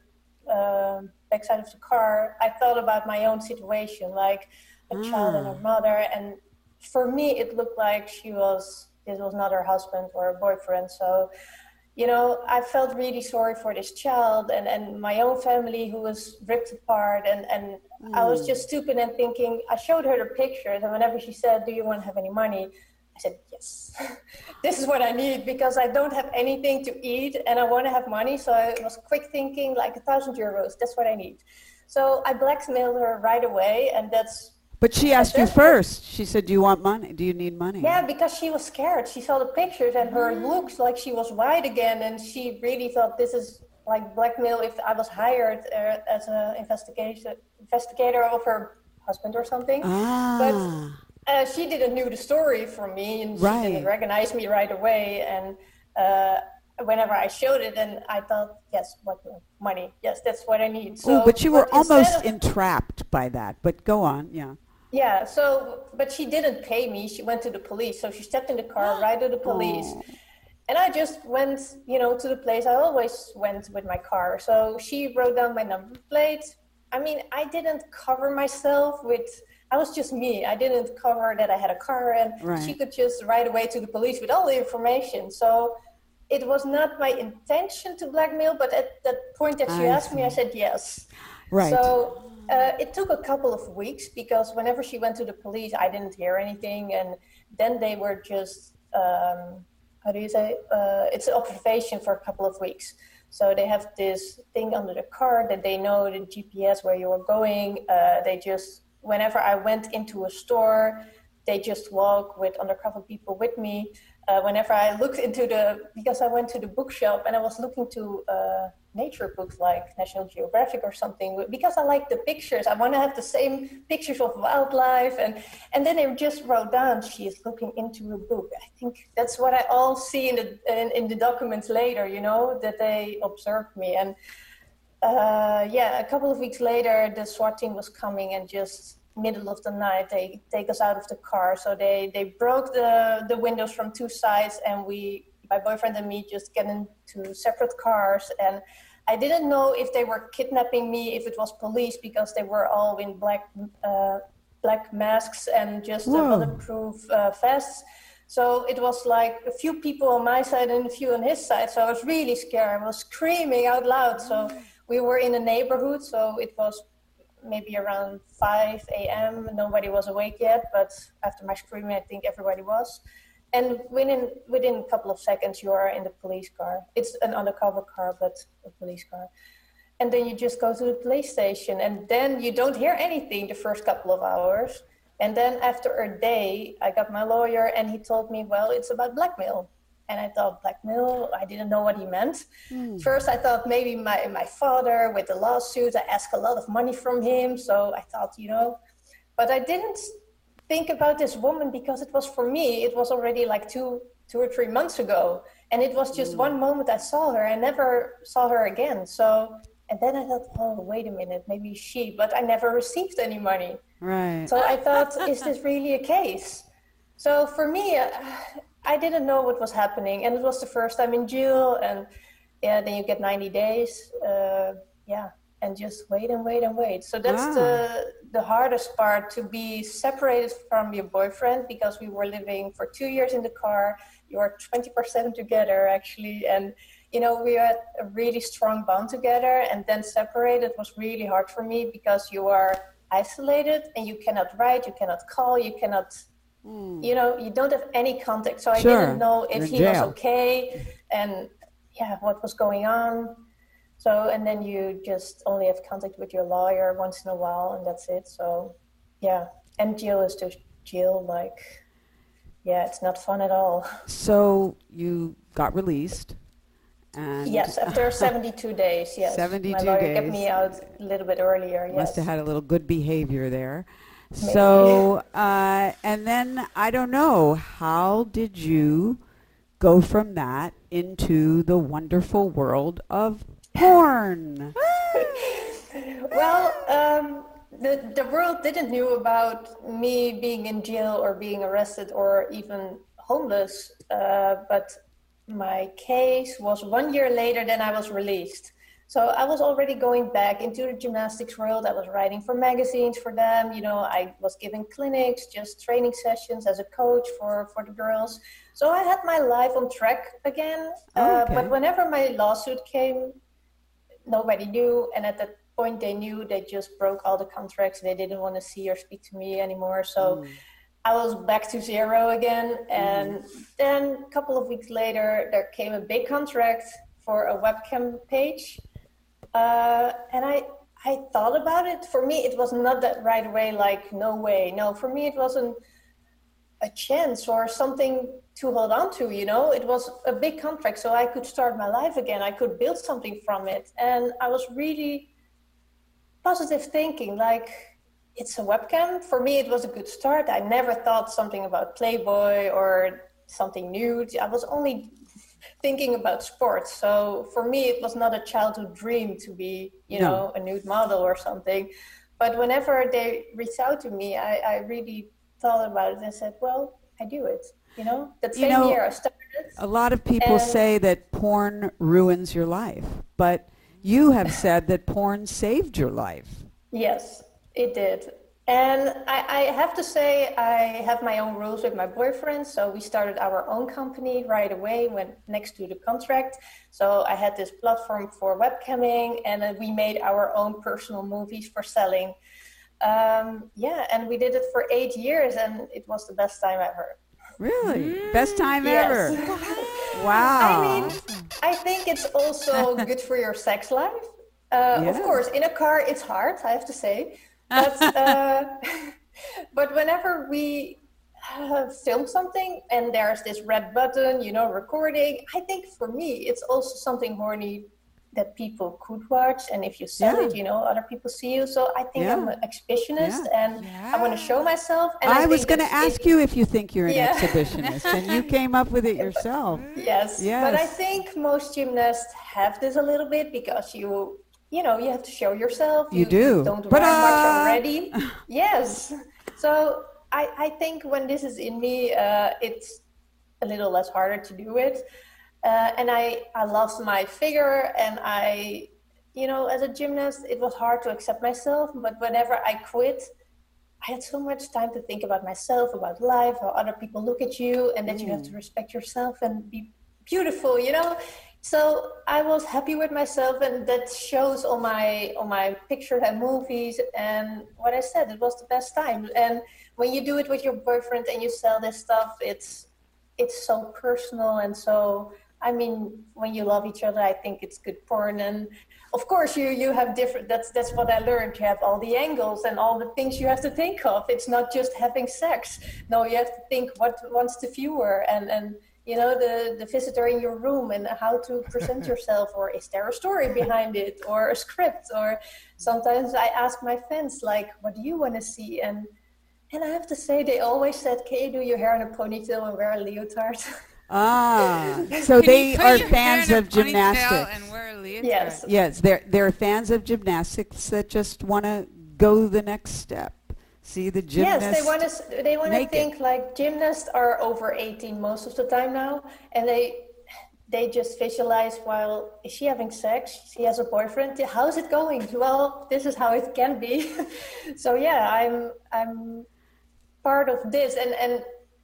Speaker 8: uh, backside of the car. I thought about my own situation, like a
Speaker 3: Mm.
Speaker 8: child and her mother. And for me, it looked like she was, this was not her husband or her boyfriend. So, you know, I felt really sorry for this child, and, and my own family who was ripped apart. And, and mm. I was just stupid and thinking, I showed her the pictures, and whenever she said, do you want to have any money? I said, yes, this is what I need, because I don't have anything to eat and I want to have money. So I was quick thinking, like a thousand euros, that's what I need. So I blackmailed her right away, and that's...
Speaker 3: But she asked you first. She said, do you want money? Do you need money?
Speaker 8: Yeah, because she was scared. She saw the pictures and her looks like she was white again, and she really thought this is like blackmail. If I was hired uh, as an investigator, investigator of her husband or something.
Speaker 3: Ah.
Speaker 8: But uh, she didn't know the story from me, and
Speaker 3: Right.
Speaker 8: she didn't recognize me right away. And uh, whenever I showed it, and I thought, yes, what money? Yes, that's what I need. So,
Speaker 3: oh, but you were
Speaker 8: but
Speaker 3: almost
Speaker 8: of,
Speaker 3: entrapped by that. But go on, yeah.
Speaker 8: Yeah. So, but she didn't pay me. She went to the police. So she stepped in the car, right to the police.
Speaker 3: Oh.
Speaker 8: And I just went, you know, to the place. I always went with my car. So she wrote down my number plate. I mean, I didn't cover myself with, I was just me. I didn't cover that I had a car, and
Speaker 3: right.
Speaker 8: she could just write away to the police with all the information. So it was not my intention to blackmail, but at that point that she
Speaker 3: I
Speaker 8: asked
Speaker 3: see.
Speaker 8: me, I said yes.
Speaker 3: Right.
Speaker 8: So uh, it took a couple of weeks, because whenever she went to the police, I didn't hear anything. And then they were just, um, how do you say, uh, it's an observation for a couple of weeks. So they have this thing under the car that they know the G P S where you are going. Uh, they just, whenever I went into a store, they just walk with undercover people with me. Uh, whenever I looked into the, because I went to the bookshop and I was looking to uh, nature books like National Geographic or something, because I like the pictures. I want to have the same pictures of wildlife. And, and then they just wrote down, she is looking into a book. I think that's what I all see in the, in, in the documents later, you know, that they observed me. And uh, yeah, a couple of weeks later, the SWAT team was coming, and just middle of the night they take us out of the car. So they they broke the the windows from two sides, and we, my boyfriend and me, just get into separate cars. And I didn't know if they were kidnapping me, if it was police, because they were all in black uh, black masks and just uh, bulletproof uh, vests. So it was like a few people on my side and a few on his side. So I was really scared. I was screaming out loud. So we were in a neighborhood, so it was maybe around five a.m. Nobody was awake yet, but after my screaming, I think everybody was. And within within a couple of seconds, you are in the police car. It's an undercover car, but a police car. And then you just go to the police station, and then you don't hear anything the first couple of hours. And then after a day, I got my lawyer, and he told me, well, it's about blackmail. And I thought, blackmail? I didn't know what he meant. Mm. First, I thought maybe my, my father with the lawsuit, I asked a lot of money from him. So I thought, you know, but I didn't think about this woman, because it was, for me, it was already like two, two or three months ago. And it was just mm. one moment I saw her. I never saw her again. So, and then I thought, oh, wait a minute, maybe she, but I never received any money.
Speaker 3: Right.
Speaker 8: So I thought, is this really a case? So for me, uh, I didn't know what was happening, and it was the first time in jail, and yeah, then you get ninety days, uh, yeah, and just wait and wait and wait. So that's wow. the the hardest part, to be separated from your boyfriend, because we were living for two years in the car. You are twenty-four seven together, actually, and you know, we had a really strong bond together, and then separated was really hard for me, because you are isolated and you cannot write, you cannot call, you cannot. Mm. You know, you don't have any contact, so I sure. didn't know if he jail. was okay, and yeah, what was going on. So, and then you just only have contact with your lawyer once in a while, and that's it. So, yeah, and jail is just jail. Like, yeah, it's not fun at all.
Speaker 3: So you got released. And
Speaker 8: yes, after seventy-two days. Yes,
Speaker 3: seventy-two
Speaker 8: my lawyer
Speaker 3: days.
Speaker 8: kept me out a little bit earlier. Yes,
Speaker 3: must have had a little good behavior there.
Speaker 8: Maybe.
Speaker 3: So, uh, and then, I don't know, how did you go from that into the wonderful world of porn?
Speaker 8: Well, um, the, the world didn't know about me being in jail or being arrested or even homeless, uh, but my case was one year later than I was released. So I was already going back into the gymnastics world. I was writing for magazines for them. You know, I was giving clinics, just training sessions as a coach for, for the girls. So I had my life on track again.
Speaker 3: Oh, okay.
Speaker 8: uh, but whenever my lawsuit came, nobody knew. And at that point they knew, they just broke all the contracts. They didn't want to see or speak to me anymore. So mm. I was back to zero again. And mm. then a couple of weeks later, there came a big contract for a webcam page. Uh, and I, I thought about it. For me, it was not that right away, like, no way. No, for me, it wasn't a chance or something to hold on to, you know. It was a big contract, so I could start my life again. I could build something from it. And I was really positive thinking, like, it's a webcam. For me, it was a good start. I never thought something about Playboy or something nude. I was only thinking about sports. So for me, it was not a childhood dream to be, you
Speaker 3: No.
Speaker 8: know, a nude model or something. But whenever they reached out to me, I, I really thought about it and said, well, I do it. You know, that
Speaker 3: You
Speaker 8: same
Speaker 3: know,
Speaker 8: year I started.
Speaker 3: A lot of people
Speaker 8: And-
Speaker 3: say that porn ruins your life, but you have said that porn saved your life.
Speaker 8: Yes, it did. And I, I have to say, I have my own rules with my boyfriend. So we started our own company right away when next to the contract. So I had this platform for webcamming, and then we made our own personal movies for selling. Um, yeah, and we did it for eight years, and it was the best time ever.
Speaker 3: Really? Best time
Speaker 8: Yes.
Speaker 3: ever. Wow.
Speaker 8: I mean, I think it's also good for your sex life. Uh,
Speaker 3: Yeah.
Speaker 8: Of course, in a car, it's hard, I have to say. But, uh, but whenever we uh, film something and there's this red button, you know, recording, I think for me, it's also something horny that people could watch. And if you sell
Speaker 3: Yeah.
Speaker 8: it, you know, other people see you. So I think
Speaker 3: Yeah.
Speaker 8: I'm an exhibitionist,
Speaker 3: Yeah.
Speaker 8: and I want to show myself. And
Speaker 3: I,
Speaker 8: I,
Speaker 3: was
Speaker 8: think
Speaker 3: going to
Speaker 8: that's-
Speaker 3: ask
Speaker 8: it-
Speaker 3: you if you think you're an
Speaker 8: Yeah.
Speaker 3: exhibitionist, and you came up with it yourself.
Speaker 8: Yes, but I
Speaker 3: Yes.
Speaker 8: think most gymnasts have this a little bit because you, you know, you have to show yourself.
Speaker 3: You do.
Speaker 8: Don't
Speaker 3: But,
Speaker 8: wear much
Speaker 3: uh,
Speaker 8: already. Yes. So I, I think when this is in me, uh, it's a little less harder to do it. Uh, and I, I lost my figure, and I, you know, as a gymnast, it was hard to accept myself. But whenever I quit, I had so much time to think about myself, about life, how other people look at you, and that you have to respect yourself and be beautiful, you know. So I was happy with myself, and that shows on my on my pictures and movies. And what I said, it was the best time. And when you do it with your boyfriend and you sell this stuff, it's it's so personal. And so, I mean, when you love each other, I think it's good porn. And of course, you you have different. That's that's what I learned. You have all the angles and all the things you have to think of. It's not just having sex. No, you have to think what wants the viewer, and and you know, the the visitor in your room, and how to present yourself, or is there a story behind it, or a script? Or sometimes I ask my fans, like, what do you want to see? And and I have to say, they always said, can you do your hair in a ponytail and wear a leotard?
Speaker 3: Ah, so
Speaker 4: Can
Speaker 3: they
Speaker 4: you put
Speaker 3: are
Speaker 4: your
Speaker 3: fans
Speaker 4: hair in a
Speaker 3: of
Speaker 4: ponytail
Speaker 3: gymnastics.
Speaker 4: and wear a leotard?
Speaker 8: Yes.
Speaker 3: Yes, they're they're fans of gymnastics that just want to go the next step. See the gymnast.
Speaker 8: Yes, they want to. They want to
Speaker 3: naked.
Speaker 8: think like gymnasts are over eighteen most of the time now, and they they just visualize. Well, is she having sex? She has a boyfriend. How's it going? Well, this is how it can be. So yeah, I'm I'm part of this, and and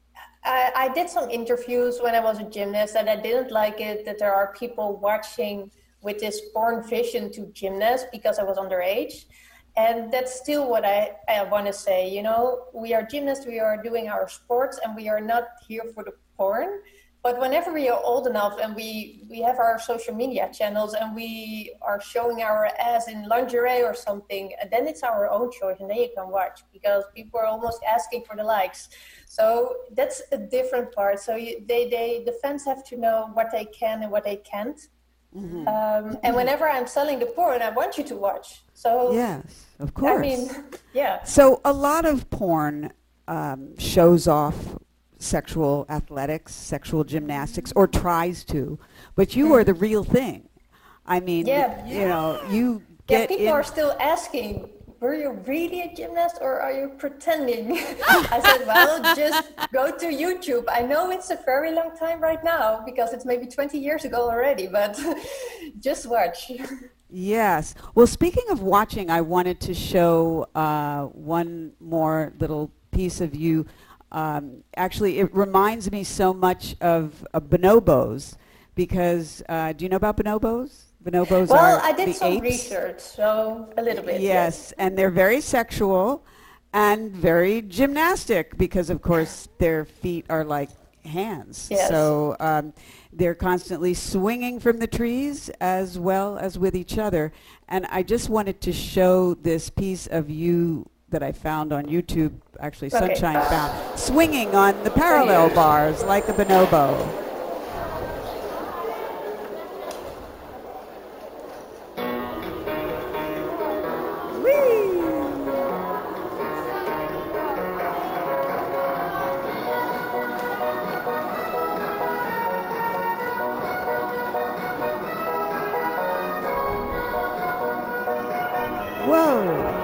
Speaker 8: I, I did some interviews when I was a gymnast, and I didn't like it that there are people watching with this porn vision to gymnasts because I was underage. And that's still what I, I want to say. You know, we are gymnasts, we are doing our sports, and we are not here for the porn. But whenever we are old enough and we, we have our social media channels and we are showing our ass in lingerie or something, then it's our own choice, and then you can watch, because people are almost asking for the likes. So that's a different part. So you, they, they, the fans have to know what they can and what they can't. Mm-hmm. Um, and whenever I'm selling the porn, I want you to watch. So
Speaker 3: Yes, of course.
Speaker 8: I mean, yeah.
Speaker 3: So a lot of porn um, shows off sexual athletics, sexual gymnastics, or tries to, but you are the real thing. I mean,
Speaker 8: Yeah.
Speaker 3: you know, you
Speaker 8: Yeah,
Speaker 3: get
Speaker 8: people
Speaker 3: in.
Speaker 8: are still asking, were you really a gymnast or are you pretending? I said, well, just go to YouTube. I know it's a very long time right now because it's maybe twenty years ago already, but just watch.
Speaker 3: Yes. Well, speaking of watching, I wanted to show uh, one more little piece of you. Um, actually, it reminds me so much of uh, bonobos, because uh, do you know about bonobos? Bonobos
Speaker 8: Well,
Speaker 3: are
Speaker 8: I did
Speaker 3: the
Speaker 8: some
Speaker 3: apes.
Speaker 8: research, so a little bit.
Speaker 3: Yes, and they're very sexual and very gymnastic, because, of course, their feet are like hands.
Speaker 8: Yes.
Speaker 3: So um, they're constantly swinging from the trees as well as with each other. And I just wanted to show this piece of you that I found on YouTube, actually
Speaker 8: Okay.
Speaker 3: Sunshine found, swinging on the parallel bars like a bonobo. Whoa.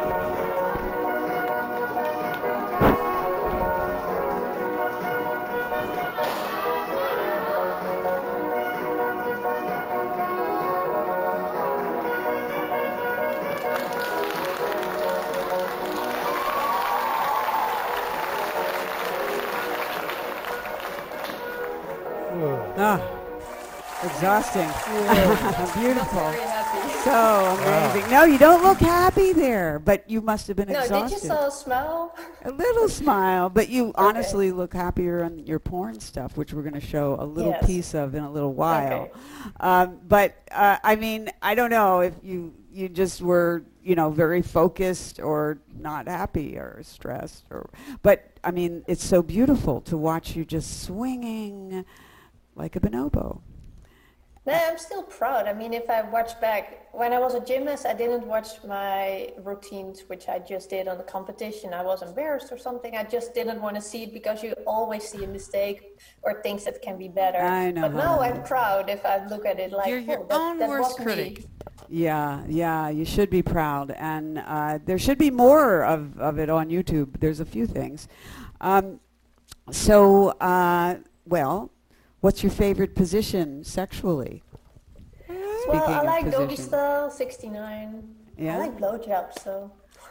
Speaker 3: Ah, exhausting. Beautiful.
Speaker 8: Very happy.
Speaker 3: So amazing. No, you don't look happy there, but you must have been
Speaker 8: No,
Speaker 3: exhausted.
Speaker 8: did you saw a smile?
Speaker 3: A little smile, but you honestly look happier on your porn stuff, which we're going to show a little
Speaker 8: Yes.
Speaker 3: piece of in a little while.
Speaker 8: Okay.
Speaker 3: Um, but uh, I mean, I don't know if you you just were, you know, very focused or not happy or stressed, or. But I mean, it's so beautiful to watch you just swinging like a bonobo.
Speaker 8: No, I'm still proud. I mean, if I watch back, when I was a gymnast, I didn't watch my routines, which I just did on the competition. I was embarrassed or something. I just didn't want to see it because you always see a mistake or things that can be better.
Speaker 3: I know
Speaker 8: But
Speaker 3: how
Speaker 8: now
Speaker 3: that
Speaker 8: I'm
Speaker 3: is.
Speaker 8: proud if I look at it like,
Speaker 4: You're your
Speaker 8: oh, that,
Speaker 4: own
Speaker 8: that
Speaker 4: worst
Speaker 8: was
Speaker 4: critic.
Speaker 8: me.
Speaker 3: Yeah, yeah, you should be proud, and uh, there should be more of, of it on YouTube. There's a few things. Um, so, uh, well, what's your favorite position sexually?
Speaker 8: Well,
Speaker 3: Speaking
Speaker 8: I
Speaker 3: of
Speaker 8: like doggy
Speaker 3: position.
Speaker 8: style, sixty-nine.
Speaker 3: Yeah?
Speaker 8: I like blowjobs, so.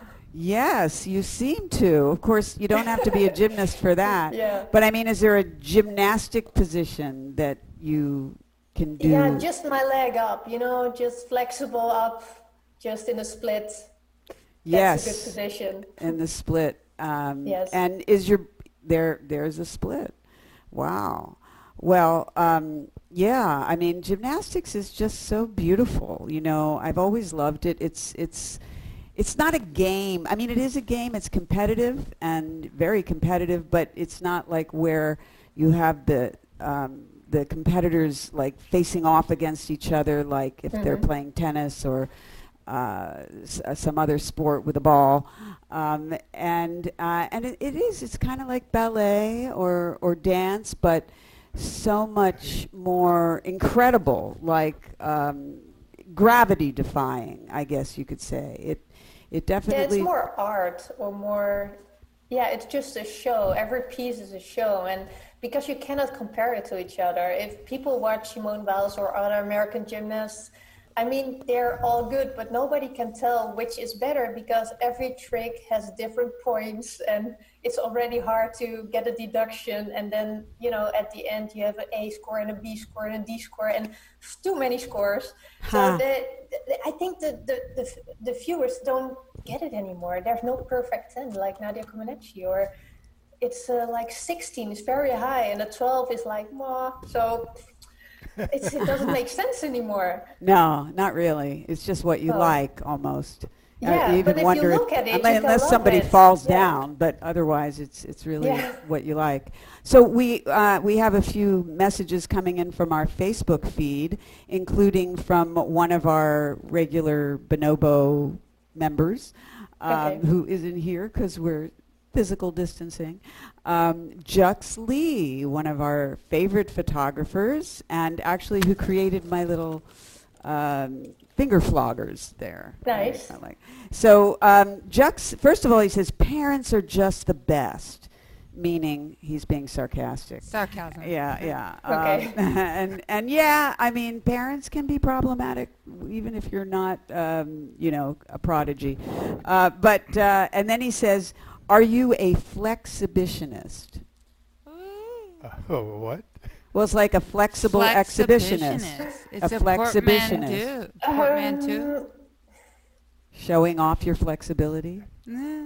Speaker 3: Yes, you seem to. Of course, you don't have to be a gymnast for that.
Speaker 8: Yeah.
Speaker 3: But I mean, is there a gymnastic position that you can do?
Speaker 8: Yeah, just my leg up, you know, just flexible up, just in a split. That's
Speaker 3: yes,
Speaker 8: a good position.
Speaker 3: in the split. Um,
Speaker 8: Yes.
Speaker 3: And is your there? There's a split. Wow. Well, um, yeah. I mean, gymnastics is just so beautiful. You know, I've always loved it. It's it's it's not a game. I mean, it is a game. It's competitive and very competitive, but it's not like where you have the um, the competitors like facing off against each other, like if they're
Speaker 8: Mhm.
Speaker 3: playing tennis or uh, s- uh, some other sport with a ball. Um, and uh, and it, it is. It's kind of like ballet or or dance, but so much more incredible, like um, gravity defying, I guess you could say. It it
Speaker 8: Yeah,
Speaker 3: definitely.
Speaker 8: it's more art or more, yeah, it's just a show. Every piece is a show. And because you cannot compare it to each other. If people watch Simone Biles or other American gymnasts, I mean, they're all good, but nobody can tell which is better because every trick has different points and it's already hard to get a deduction. And then, you know, at the end you have an A score and a B score and a D score and too many scores.
Speaker 3: Huh.
Speaker 8: So the, the, I think the, the, the, the viewers don't get it anymore. There's no perfect ten like Nadia Comaneci, or it's uh, like sixteen is very high and a twelve is like, mwah. So it's, it doesn't make sense anymore.
Speaker 3: No, not really. It's just what you
Speaker 8: Oh.
Speaker 3: like almost.
Speaker 8: Yeah,
Speaker 3: you even
Speaker 8: but if you
Speaker 3: wonder
Speaker 8: look at it, you
Speaker 3: unless,
Speaker 8: can
Speaker 3: unless
Speaker 8: love
Speaker 3: somebody
Speaker 8: it.
Speaker 3: falls
Speaker 8: Yeah.
Speaker 3: down, but otherwise it's it's really
Speaker 8: Yeah.
Speaker 3: what you like. So we uh, we have a few messages coming in from our Facebook feed, including from one of our regular Bonobo members, um,
Speaker 8: Okay.
Speaker 3: who isn't here because we're physical distancing. Um, Jux Lee, one of our favorite photographers, and actually who created my little um, finger floggers there.
Speaker 8: Nice.
Speaker 3: I like. So um, Jux, first of all, he says parents are just the best, meaning he's being sarcastic.
Speaker 4: Sarcasm.
Speaker 3: Yeah, yeah.
Speaker 8: Okay.
Speaker 3: Um, and and yeah, I mean, parents can be problematic, even if you're not, um, you know, a prodigy. Uh, but uh, and then he says, "Are you a flexibitionist?"
Speaker 5: Uh, oh, what?
Speaker 3: Well, it's like a flexible exhibitionist,
Speaker 4: It's
Speaker 3: a
Speaker 4: a,
Speaker 3: flexibitionist,
Speaker 4: portmanteau. Portmanteau.
Speaker 8: Um,
Speaker 3: showing off your flexibility.
Speaker 4: Nah.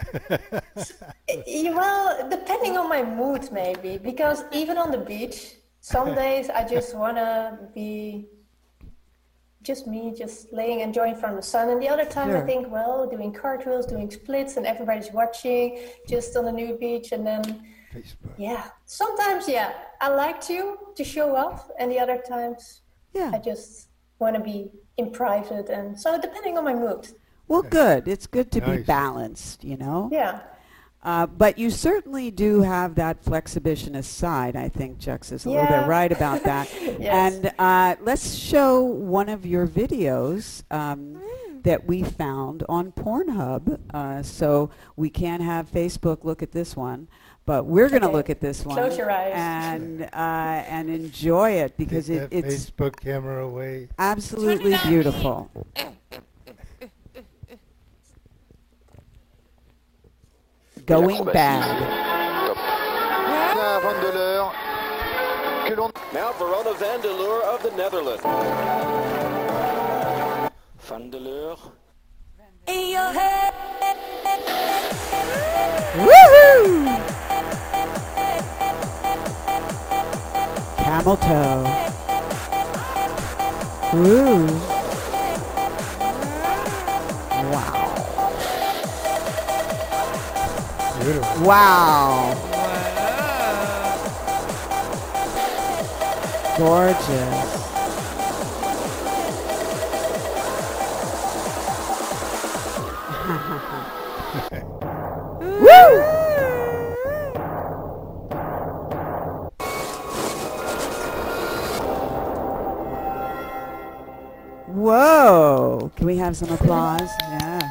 Speaker 8: y- well, depending on my mood, maybe, because even on the beach, some days I just want to be just me, just laying, enjoying from the sun. And the other time
Speaker 3: Sure.
Speaker 8: I think, well, doing cartwheels, doing splits, and everybody's watching just on a new beach. And then,
Speaker 5: Facebook.
Speaker 8: yeah, sometimes, yeah, I like to, to show off. And the other times
Speaker 3: Yeah.
Speaker 8: I just want to be in private. And so depending on my mood.
Speaker 3: Well, good. It's good to be
Speaker 5: Nice.
Speaker 3: balanced, you know.
Speaker 8: Yeah.
Speaker 3: Uh, but you certainly do have that flexibitionist side. I think Jux is a little
Speaker 8: Yeah.
Speaker 3: bit right about that.
Speaker 8: Yes.
Speaker 3: And uh, let's show one of your videos. Um, that we found on Pornhub. Uh, so we can't have Facebook look at this one, but we're going to
Speaker 8: Okay.
Speaker 3: look at this one
Speaker 8: Close your eyes.
Speaker 3: and uh, and enjoy it because
Speaker 5: Take
Speaker 3: it,
Speaker 5: that
Speaker 3: it's
Speaker 5: Facebook camera away.
Speaker 3: absolutely beautiful. Going bad.
Speaker 6: Now Verona van der Leur of the Netherlands. Van der Leur.
Speaker 3: Woohoo! Camel toe. Ooh. Wow.
Speaker 5: Beautiful.
Speaker 3: Wow. Gorgeous. Whoa! Can we have some applause? Yes.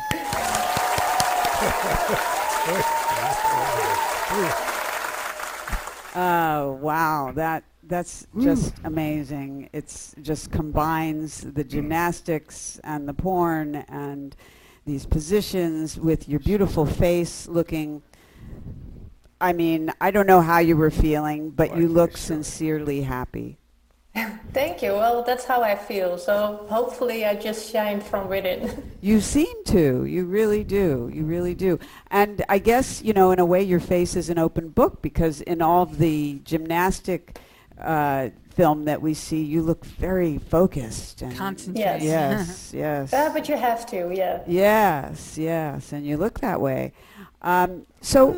Speaker 3: Oh, wow. That that's just amazing. It's just combines the gymnastics and the porn and these positions with your beautiful face looking. I mean, I don't know how you were feeling, but you look sincerely happy.
Speaker 8: Thank you. Well, that's how I feel. So hopefully I just shine from within.
Speaker 3: You seem to. You really do. You really do. And I guess, you know, in a way your face is an open book because in all of the gymnastic uh, film that we see, you look very focused. And
Speaker 4: Concentrated.
Speaker 3: yes, yes.
Speaker 8: Yeah, but you have to, yeah.
Speaker 3: Yes, yes. And you look that way. Um, so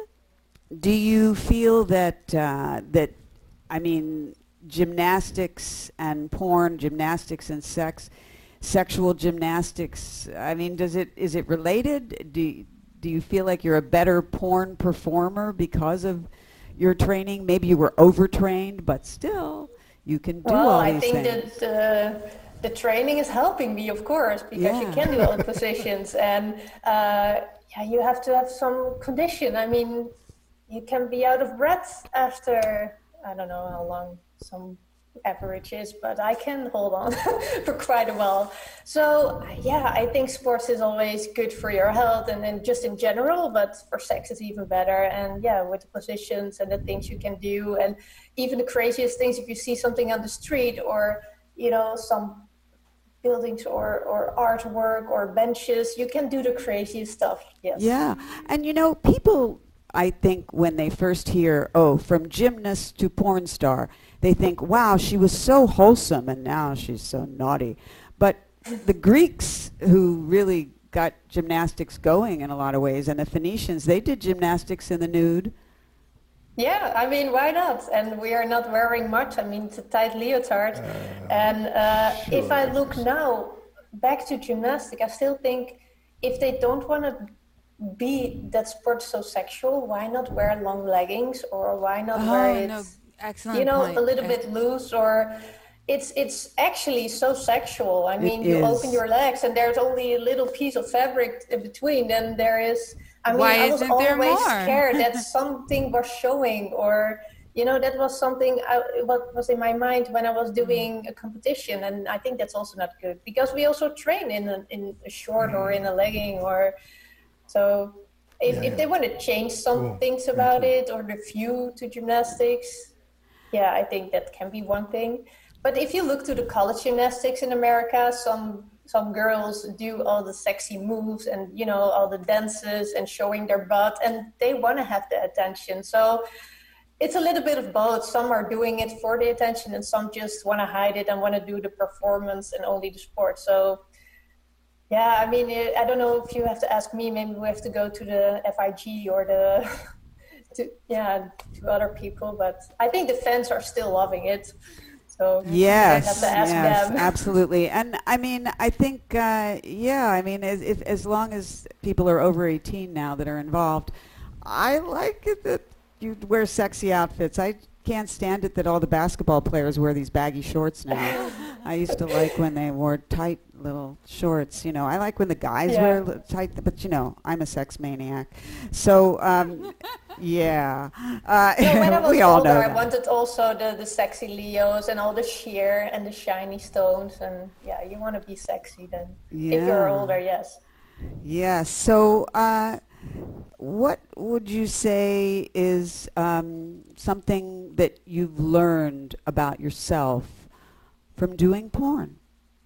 Speaker 3: do you feel that, uh, that, I mean, gymnastics and porn, gymnastics and sex, sexual gymnastics, I mean, does it, is it related? Do you, do you feel like you're a better porn performer because of your training? Maybe you were overtrained, but still you can do
Speaker 8: Well,
Speaker 3: all
Speaker 8: I
Speaker 3: these
Speaker 8: think
Speaker 3: things.
Speaker 8: that uh, the training is helping me, of course, because you
Speaker 3: Yeah.
Speaker 8: can do all the positions, and uh, yeah, you have to have some condition. I mean, you can be out of breath after, I don't know how long some average is, but I can hold on for quite a while. So yeah, I think sports is always good for your health and then just in general, but for sex it's even better. And yeah, with the positions and the things you can do, and even the craziest things, if you see something on the street or, you know, some buildings or, or artwork or benches, you can do the craziest stuff. Yes.
Speaker 3: Yeah. And you know, people, I think when they first hear, oh, from gymnast to porn star, they think, wow, she was so wholesome and now she's so naughty. But the Greeks, who really got gymnastics going in a lot of ways, and the Phoenicians, they did gymnastics in the nude.
Speaker 8: Yeah, I mean, why not? And we are not wearing much. I mean, it's a tight leotard. Uh, and uh, sure. If I look now back to gymnastics, I still think if they don't want to be that sport so sexual, why not wear long leggings, or why not
Speaker 4: oh,
Speaker 8: wear it,
Speaker 4: no. Excellent
Speaker 8: you know,
Speaker 4: point.
Speaker 8: a little
Speaker 4: I,
Speaker 8: bit loose, or it's it's actually so sexual. I mean, you
Speaker 3: is.
Speaker 8: open your legs and there's only a little piece of fabric in between, and there is, I mean,
Speaker 4: Why
Speaker 8: I was
Speaker 4: isn't there
Speaker 8: always
Speaker 4: more?
Speaker 8: scared that something was showing, or, you know, that was something I, what was in my mind when I was doing a competition. And I think that's also not good, because we also train in a, in a short or in a legging, or so if,
Speaker 5: Yeah,
Speaker 8: if
Speaker 5: yeah.
Speaker 8: they want to change some
Speaker 5: Cool.
Speaker 8: things
Speaker 5: Thank
Speaker 8: about
Speaker 5: you.
Speaker 8: it, or the view to gymnastics, yeah, I think that can be one thing. But if you look to the college gymnastics in America, some some girls do all the sexy moves and, you know, all the dances and showing their butt, and they want to have the attention. So it's a little bit of both. Some are doing it for the attention, and some just want to hide it and want to do the performance and only the sport. So yeah, I mean, I don't know if you have to ask me. Maybe we have to go to the F I G or the to, yeah, to other people. But I think the fans are still loving it. So
Speaker 3: Yes,
Speaker 8: I have to ask
Speaker 3: yes,
Speaker 8: them.
Speaker 3: absolutely. And I mean, I think, uh, yeah, I mean, as, if, as long as people are over eighteen now that are involved, I like it that you wear sexy outfits. I can't stand it that all the basketball players wear these baggy shorts now. I used to like when they wore tight little shorts. You know, I like when the guys
Speaker 8: Yeah.
Speaker 3: wear li- tight, but you know, I'm a sex maniac. So, um, yeah, uh,
Speaker 8: No, when I was
Speaker 3: we all
Speaker 8: older,
Speaker 3: know
Speaker 8: I
Speaker 3: that.
Speaker 8: wanted also the, the sexy Leos and all the sheer and the shiny stones. And yeah, you want to be sexy then. If you're
Speaker 3: Yeah.
Speaker 8: older, yes.
Speaker 3: Yeah. So, uh, what would you say is um, something that you've learned about yourself from doing porn?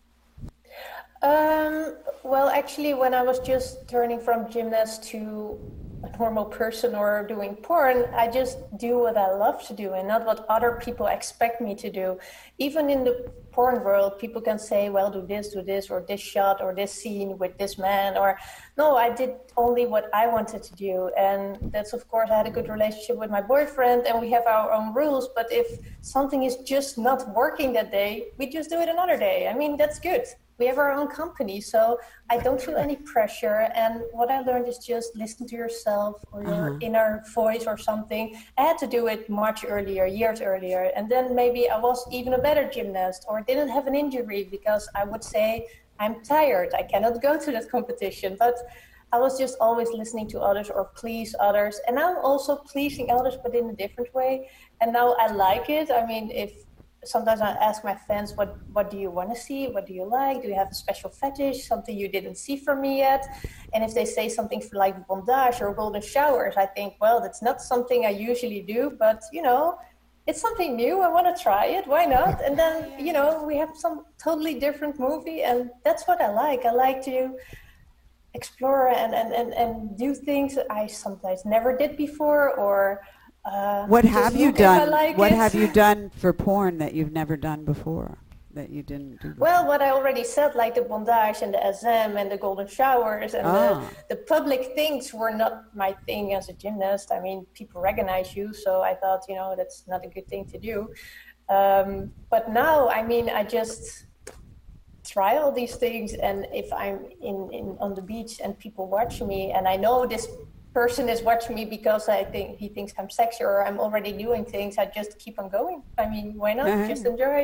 Speaker 8: Um, well, actually, when I was just turning from gymnast to a normal person or doing porn, I just do what I love to do and not what other people expect me to do. Even in the porn world, people can say, well, do this, do this, or this shot, or this scene with this man, or no, I did only what I wanted to do. And that's, of course, I had a good relationship with my boyfriend and we have our own rules. But if something is just not working that day, we just do it another day. I mean, that's good. We have our own company, so I don't feel any pressure. And what I learned is just listen to yourself or your
Speaker 3: Uh-huh.
Speaker 8: inner voice or something. I had to do it much earlier, years earlier. And then maybe I was even a better gymnast or didn't have an injury because I would say, I'm tired, I cannot go to that competition. But I was just always listening to others or please others. And I'm also pleasing others, but in a different way. And now I like it. I mean, if sometimes I ask my fans, what, what do you want to see? What do you like? Do you have a special fetish? Something you didn't see from me yet? And if they say something for like bondage or golden showers, I think, well, that's not something I usually do, but you know, it's something new. I want to try it. Why not? And then, you know, we have some totally different movie and that's what I like. I like to explore and, and, and, and do things I sometimes never did before or Uh,
Speaker 3: What
Speaker 8: just
Speaker 3: have you
Speaker 8: look if I
Speaker 3: done?
Speaker 8: like
Speaker 3: What
Speaker 8: it.
Speaker 3: have you done for porn that you've never done before? That you didn't do before?
Speaker 8: Well, what I already said, like the bondage and the S M and the golden showers and
Speaker 3: Ah.
Speaker 8: the, the public things were not my thing as a gymnast. I mean, people recognize you, so I thought, you know, that's not a good thing to do. Um, but now, I mean, I just try all these things, and if I'm in, in on the beach and people watch me, and I know this person is watching me because I think he thinks I'm sexy or I'm already doing things, I just keep on going. I mean, why not?
Speaker 3: Uh-huh.
Speaker 8: Just enjoy.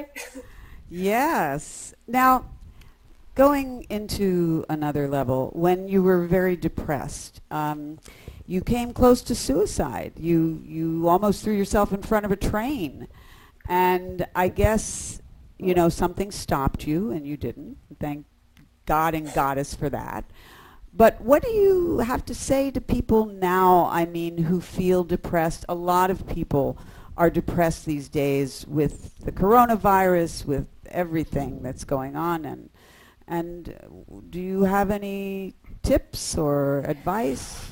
Speaker 3: Yes. Now, going into another level, when you were very depressed, um, you came close to suicide. You you almost threw yourself in front of a train, and I guess you know something stopped you, and you didn't. Thank God and Goddess for that. But what do you have to say to people now, I mean, who feel depressed? A lot of people are depressed these days with the coronavirus, with everything that's going on. And and uh, do you have any tips or advice?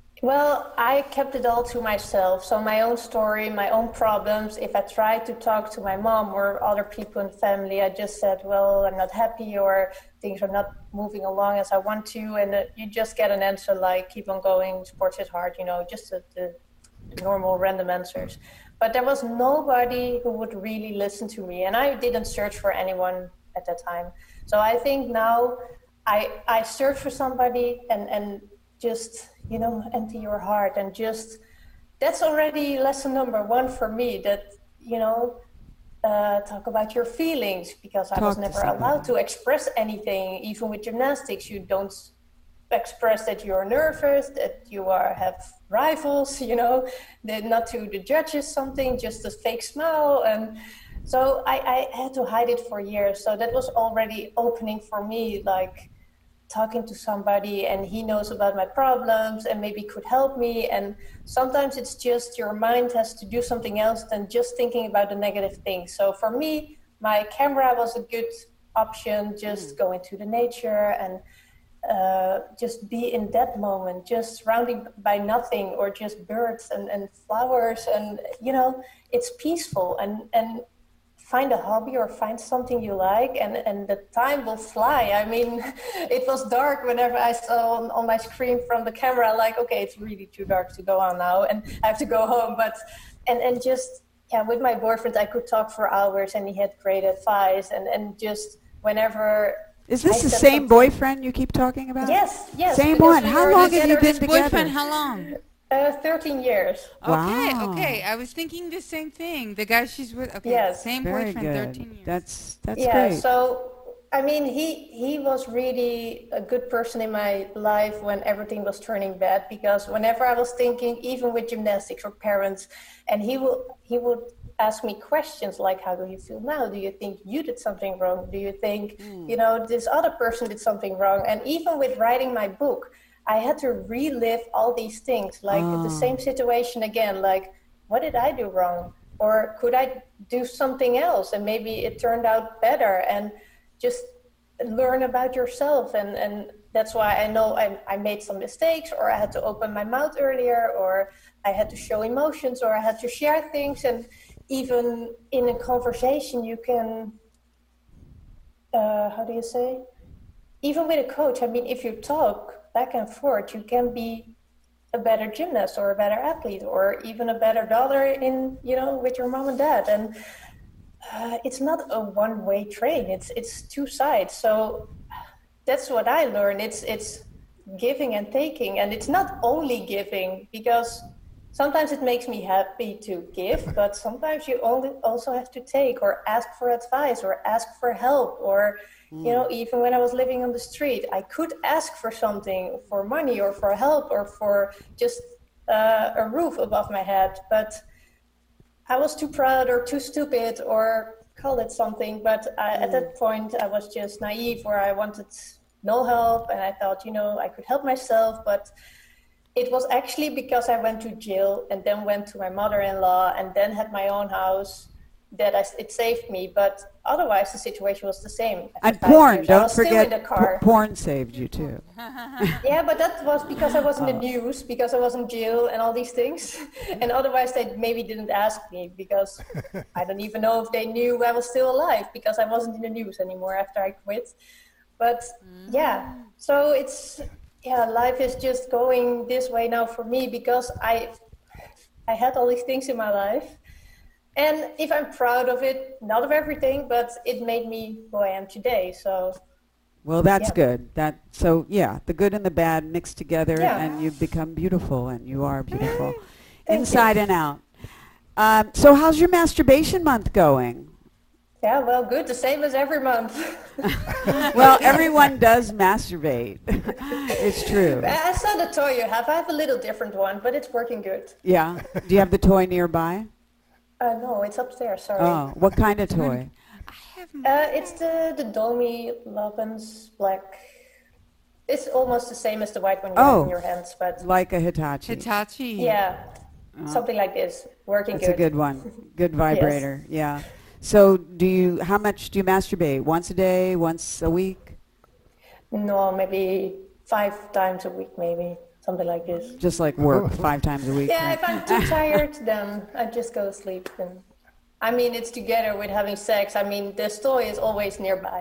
Speaker 8: Well, I kept it all to myself. So my own story, my own problems. If I tried to talk to my mom or other people in the family, I just said, well, I'm not happy or things are not moving along as I want to. And uh, you just get an answer like, keep on going, sports is hard, you know, just the, the normal random answers. But there was nobody who would really listen to me. And I didn't search for anyone at that time. So I think now I, I search for somebody and, and just, you know, empty your heart and just, that's already lesson number one for me, that, you know, uh, talk about your feelings, because I
Speaker 3: Talk
Speaker 8: was
Speaker 3: to
Speaker 8: never
Speaker 3: somebody.
Speaker 8: allowed to express anything. Even with gymnastics, you don't express that you're nervous, that you are have rivals, you know, that not to the judges something, just a fake smile. And so I, I had to hide it for years. So that was already opening for me, like talking to somebody and he knows about my problems and maybe could help me. And sometimes it's just your mind has to do something else than just thinking about the negative things. So for me, my camera was a good option, just mm. go into the nature and uh, just be in that moment, just surrounded by nothing or just birds and, and flowers. And, you know, it's peaceful and, and find a hobby or find something you like and, and the time will fly. I mean, it was dark whenever I saw on, on my screen from the camera, like, okay, it's really too dark to go on now and I have to go home. But, and, and just, yeah, with my boyfriend, I could talk for hours and he had great advice and, and just whenever.
Speaker 3: Is this
Speaker 8: I
Speaker 3: the
Speaker 8: said
Speaker 3: same
Speaker 8: something-
Speaker 3: boyfriend you keep talking about?
Speaker 8: Yes, yes.
Speaker 3: Same
Speaker 8: because
Speaker 3: one.
Speaker 8: we
Speaker 3: How
Speaker 8: were
Speaker 3: long have you
Speaker 8: together-
Speaker 3: been
Speaker 4: His
Speaker 3: together?
Speaker 4: boyfriend, how long?
Speaker 8: Uh, thirteen years.
Speaker 4: Okay,
Speaker 3: Wow.
Speaker 4: okay. I was thinking the same thing. The guy she's with. Okay,
Speaker 8: Yes.
Speaker 4: same
Speaker 3: Very
Speaker 4: boyfriend,
Speaker 3: good.
Speaker 4: thirteen years.
Speaker 3: That's that's
Speaker 8: Yeah,
Speaker 3: great.
Speaker 8: so I mean, he he was really a good person in my life when everything was turning bad, because whenever I was thinking, even with gymnastics or parents, and he will he would ask me questions like, how do you feel now? Do you think you did something wrong? Do you think, you know, this other person did something wrong? And even with writing my book, I had to relive all these things, like the same situation again, like, what did I do wrong? Or could I do something else? And maybe it turned out better. And just learn about yourself. And, and that's why I know I, I made some mistakes, or I had to open my mouth earlier, or I had to show emotions, or I had to share things. And even in a conversation, you can, uh, how do you say? Even with a coach, I mean, if you talk back and forth, you can be a better gymnast or a better athlete, or even a better daughter in, you know, with your mom and dad. And uh, it's not a one-way train. It's it's two sides. So that's what I learned. It's it's giving and taking, and it's not only giving, because sometimes it makes me happy to give, but sometimes you only also have to take, or ask for advice, or ask for help, or you know, even when I was living on the street, I could ask for something, for money, or for help, or for just uh, a roof above my head. But I was too proud or too stupid, or call it something. But I, at that point, I was just naive, or I wanted no help. And I thought, you know, I could help myself. But it was actually because I went to jail and then went to my mother-in-law and then had my own house that I, it saved me. But otherwise, the situation was the same.
Speaker 3: And
Speaker 8: After five
Speaker 3: porn,
Speaker 8: years, I
Speaker 3: don't
Speaker 8: was still
Speaker 3: forget,
Speaker 8: in the car.
Speaker 3: p- porn saved you too.
Speaker 8: Yeah, but that was because I was in the news, because I was in jail and all these things. And otherwise, they maybe didn't ask me, because I don't even know if they knew I was still alive, because I wasn't in the news anymore after I quit. But yeah, so it's, yeah, life is just going this way now for me, because I, I had all these things in my life. And if I'm proud of it, not of everything, but it made me who I am today. So,
Speaker 3: Well, that's
Speaker 8: Yeah.
Speaker 3: good. That so yeah, the good and the bad mixed together,
Speaker 8: Yeah.
Speaker 3: and you become beautiful, and you are beautiful,
Speaker 8: Thank
Speaker 3: inside
Speaker 8: you.
Speaker 3: and out. Um, so, how's your masturbation month going?
Speaker 8: yeah, well, good, the same as every month.
Speaker 3: Well, everyone does masturbate. It's true.
Speaker 8: I saw the toy you have. I have a little different one, but it's working good.
Speaker 3: Yeah. Do you have the toy nearby?
Speaker 8: Uh, no, it's upstairs, sorry.
Speaker 3: Oh, what kind of toy?
Speaker 4: I have
Speaker 8: Uh, it's the, the Domi Lobbins black. It's almost the same as the white one you
Speaker 3: Oh.
Speaker 8: have in your hands, but
Speaker 3: Like a Hitachi.
Speaker 4: Hitachi.
Speaker 8: yeah, something like this, working
Speaker 3: That's
Speaker 8: good.
Speaker 3: a good one. Good vibrator. Yeah. So, do you? How much do you masturbate? Once a day? Once a week?
Speaker 8: No, maybe five times a week, maybe, something like this.
Speaker 3: Just like work, five times a week.
Speaker 8: Yeah,
Speaker 3: right?
Speaker 8: if I'm too tired, then I just go to sleep. And I mean, it's together with having sex. I mean, this toy is always nearby.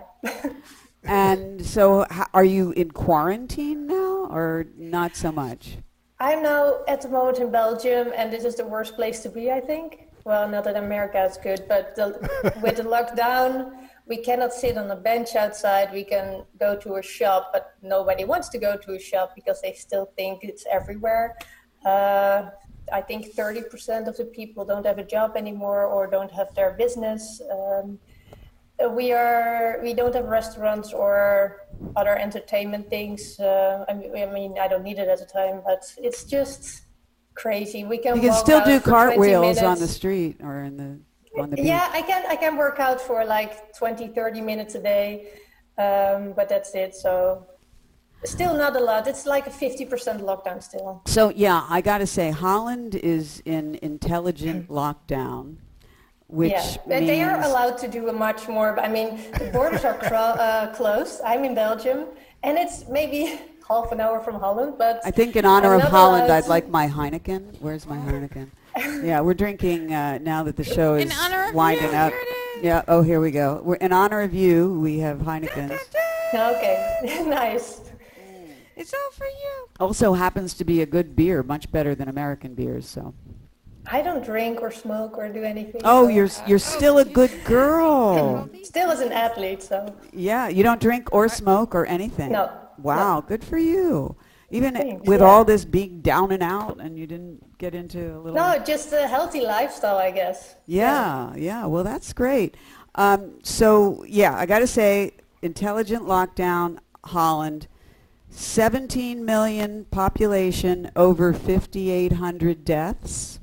Speaker 3: And so, h- are you in quarantine now, or not so much?
Speaker 8: I'm now at the moment in Belgium, and this is the worst place to be, I think. Well, not that America is good, but the, with the lockdown, we cannot sit on a bench outside. We can go to a shop, but nobody wants to go to a shop because they still think it's everywhere. Uh, I think thirty percent of the people don't have a job anymore or don't have their business. Um, we are we don't have restaurants or other entertainment things. Uh, I mean, I mean, I don't need it at the time, but it's just crazy. We can
Speaker 3: You can
Speaker 8: walk
Speaker 3: still
Speaker 8: out
Speaker 3: do
Speaker 8: for twenty
Speaker 3: cartwheels on
Speaker 8: minutes.
Speaker 3: the street or in the on the beach.
Speaker 8: Yeah, I can I can work out for like twenty, thirty minutes a day, um, but that's it. So still not a lot. It's like a fifty percent lockdown still.
Speaker 3: So yeah, I got to say, Holland is in intelligent lockdown, which
Speaker 8: Yeah, and
Speaker 3: means
Speaker 8: they are allowed to do a much more. I mean, the borders are cro- uh, closed. I'm in Belgium, and it's maybe half an hour from Holland. But
Speaker 3: I think in honor
Speaker 8: I'm
Speaker 3: of
Speaker 8: not
Speaker 3: Holland,
Speaker 8: allowed
Speaker 3: I'd
Speaker 8: to-
Speaker 3: like my Heineken. Where's my Heineken? Yeah, we're drinking uh, now that the show is
Speaker 4: In honor of
Speaker 3: winding
Speaker 4: you,
Speaker 3: up.
Speaker 4: here it is.
Speaker 3: Yeah. Oh, here we go. We're in honor of you. We have Heinekens.
Speaker 8: Okay, nice.
Speaker 4: It's all for you.
Speaker 3: Also happens to be a good beer, much better than American beers. So.
Speaker 8: I don't drink or smoke or do anything.
Speaker 3: Oh,
Speaker 8: so-
Speaker 3: you're you're still a good girl.
Speaker 8: still as an athlete. So
Speaker 3: Yeah, you don't drink or smoke or anything.
Speaker 8: No,
Speaker 3: Wow, good for you. Even
Speaker 8: Thanks,
Speaker 3: with
Speaker 8: yeah.
Speaker 3: all this being down and out, and you didn't get into a little...
Speaker 8: No, just a healthy lifestyle, I guess.
Speaker 3: Yeah, yeah. Well, that's great. Um, so, yeah, I got to say, intelligent lockdown, Holland, seventeen million population, over fifty-eight hundred deaths,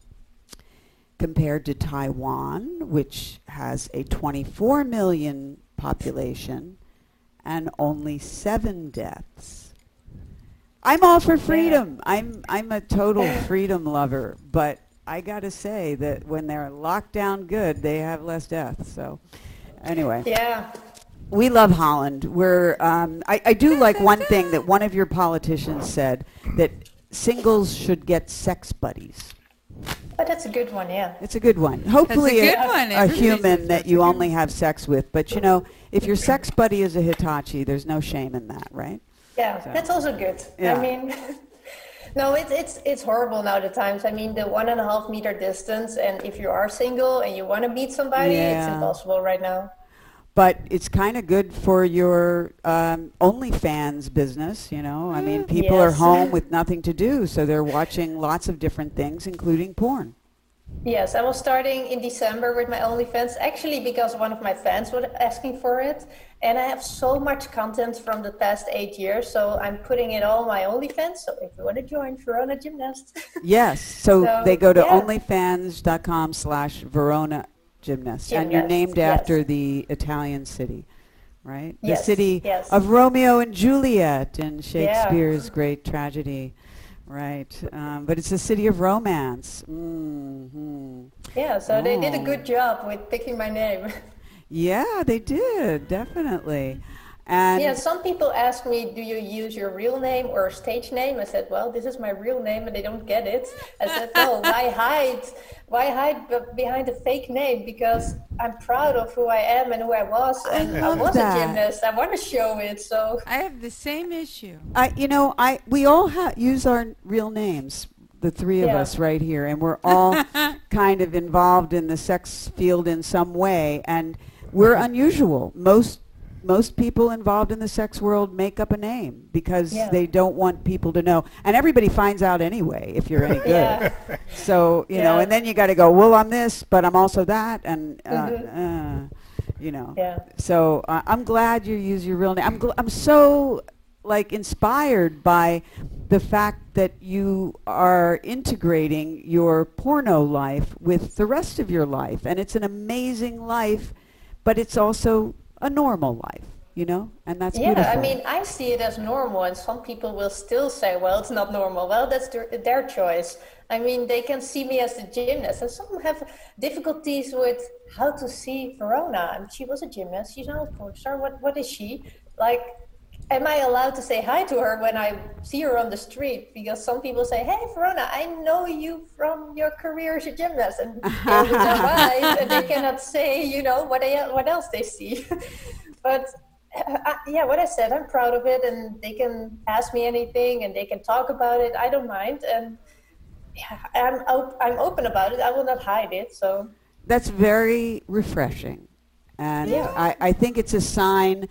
Speaker 3: compared to Taiwan, which has a twenty-four million population and only seven deaths. I'm all for freedom. I'm I'm a total freedom lover, but I got to say that when they're locked down good, they have less deaths. So, anyway.
Speaker 8: Yeah.
Speaker 3: We love Holland. We're um, I, I do like one thing that one of your politicians said, that singles should get sex buddies.
Speaker 8: But that's a good one, yeah.
Speaker 3: It's a good one. Hopefully
Speaker 4: good
Speaker 3: a,
Speaker 4: one.
Speaker 3: a
Speaker 4: Everybody
Speaker 3: human
Speaker 4: says
Speaker 3: that
Speaker 4: that's
Speaker 3: you
Speaker 4: a good
Speaker 3: only have sex with. But, you know, if your sex buddy is a Hitachi, there's no shame in that, right?
Speaker 8: Yeah,
Speaker 3: So.
Speaker 8: that's also good.
Speaker 3: Yeah.
Speaker 8: I mean, no, it's it's it's horrible now at times. I mean, the one and a half meter distance, and if you are single and you want to meet somebody, it's
Speaker 3: Yeah.
Speaker 8: impossible right now.
Speaker 3: But it's kind of good for your um, OnlyFans business, you know. I mean, people are
Speaker 8: Yes.
Speaker 3: home with nothing to do, so they're watching lots of different things, including porn.
Speaker 8: Yes, I was starting in December with my OnlyFans, actually because one of my fans was asking for it. And I have so much content from the past eight years, so I'm putting it all on my OnlyFans. So if you want to join Verona Gymnast.
Speaker 3: Yes, so,
Speaker 8: So,
Speaker 3: they go to
Speaker 8: yeah.
Speaker 3: onlyfans.com slash Verona Gymnast. And you're
Speaker 8: Gymnast,
Speaker 3: named
Speaker 8: yes.
Speaker 3: after the Italian city, right? The
Speaker 8: Yes,
Speaker 3: city
Speaker 8: yes.
Speaker 3: of Romeo and Juliet in Shakespeare's great tragedy, right? Um, but it's the city of romance. Mm-hmm.
Speaker 8: Yeah, so they did a
Speaker 3: Oh.
Speaker 8: good job with picking my name.
Speaker 3: Yeah, they did, definitely. And
Speaker 8: Yeah, some people ask me, do you use your real name or stage name? I said, well, this is my real name and they don't get it. I said, no, why hide? Why hide be- behind a fake name? Because I'm proud of who I am and who I was.
Speaker 3: I
Speaker 8: And I,
Speaker 3: love
Speaker 8: was
Speaker 3: that.
Speaker 8: a gymnast. I want to show it. So
Speaker 4: I have the same issue.
Speaker 3: I, you know, I we all ha- use our real names, the three of
Speaker 8: Yeah.
Speaker 3: us right here, and we're all kind of involved in the sex field in some way, and we're unusual. Most most people involved in the sex world make up a name because
Speaker 8: Yeah.
Speaker 3: they don't want people to know, and everybody finds out anyway if you're any good.
Speaker 8: yeah,
Speaker 3: So you know,
Speaker 8: Yeah.
Speaker 3: and then you got to go, well, I'm this, but I'm also that, and uh,
Speaker 8: Mhm.
Speaker 3: uh, you know.
Speaker 8: yeah.
Speaker 3: So uh, I'm glad you use your real name. I'm gl- I'm so like inspired by the fact that you are integrating your porno life with the rest of your life, and it's an amazing life, but it's also a normal life, you know, and that's
Speaker 8: Yeah,
Speaker 3: beautiful.
Speaker 8: I mean, I see it as normal, and some people will still say, well, it's not normal. Well, that's their, their choice. I mean, they can see me as a gymnast, and some have difficulties with how to see Verona. And she was a gymnast, she's now a porn star. What, what is she? Like, am I allowed to say hi to her when I see her on the street? Because some people say, hey, Verona, I know you from your career as a gymnast. And they with their eyes, and they cannot say, you know, what, they, what else they see. But uh, yeah, what I said, I'm proud of it, and they can ask me anything, and they can talk about it. I don't mind, and yeah, I'm op- I'm open about it. I will not hide it. So
Speaker 3: That's very refreshing, and
Speaker 8: Yeah.
Speaker 3: I, I think it's a sign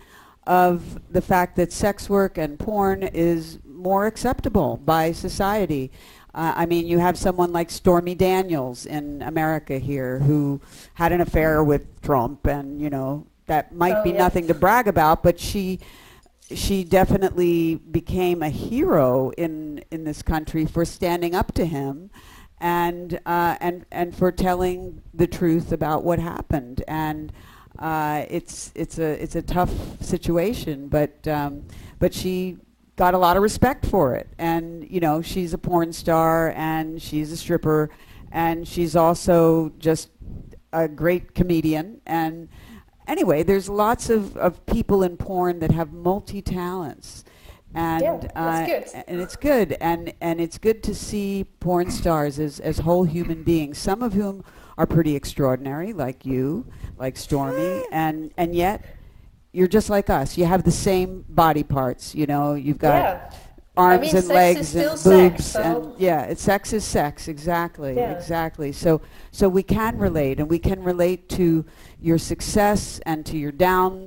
Speaker 3: of the fact that sex work and porn is more acceptable by society. Uh, I mean, you have someone like Stormy Daniels in America here who had an affair with Trump, and you know that might
Speaker 8: Oh,
Speaker 3: be
Speaker 8: yeah.
Speaker 3: nothing to brag about, but she she definitely became a hero in in this country for standing up to him, and uh, and and for telling the truth about what happened. And uh, it's it's a it's a tough situation, but um, but she got a lot of respect for it. And you know, she's a porn star, and she's a stripper, and she's also just a great comedian. And anyway, there's lots of, of people in porn that have multi-talents. And,
Speaker 8: Yeah, that's
Speaker 3: uh,
Speaker 8: good.
Speaker 3: and it's good. And, and it's good to see porn stars as, as whole human beings, some of whom are pretty extraordinary, like you, like Stormy, and, and yet you're just like us. You have the same body parts, you know, you've got
Speaker 8: yeah,
Speaker 3: arms
Speaker 8: I mean,
Speaker 3: and
Speaker 8: sex is
Speaker 3: legs
Speaker 8: still
Speaker 3: and
Speaker 8: sex,
Speaker 3: boobs,
Speaker 8: so-
Speaker 3: and yeah, it's sex is sex, exactly,
Speaker 8: Yeah.
Speaker 3: exactly. So, so we can relate, and we can relate to your success and to your down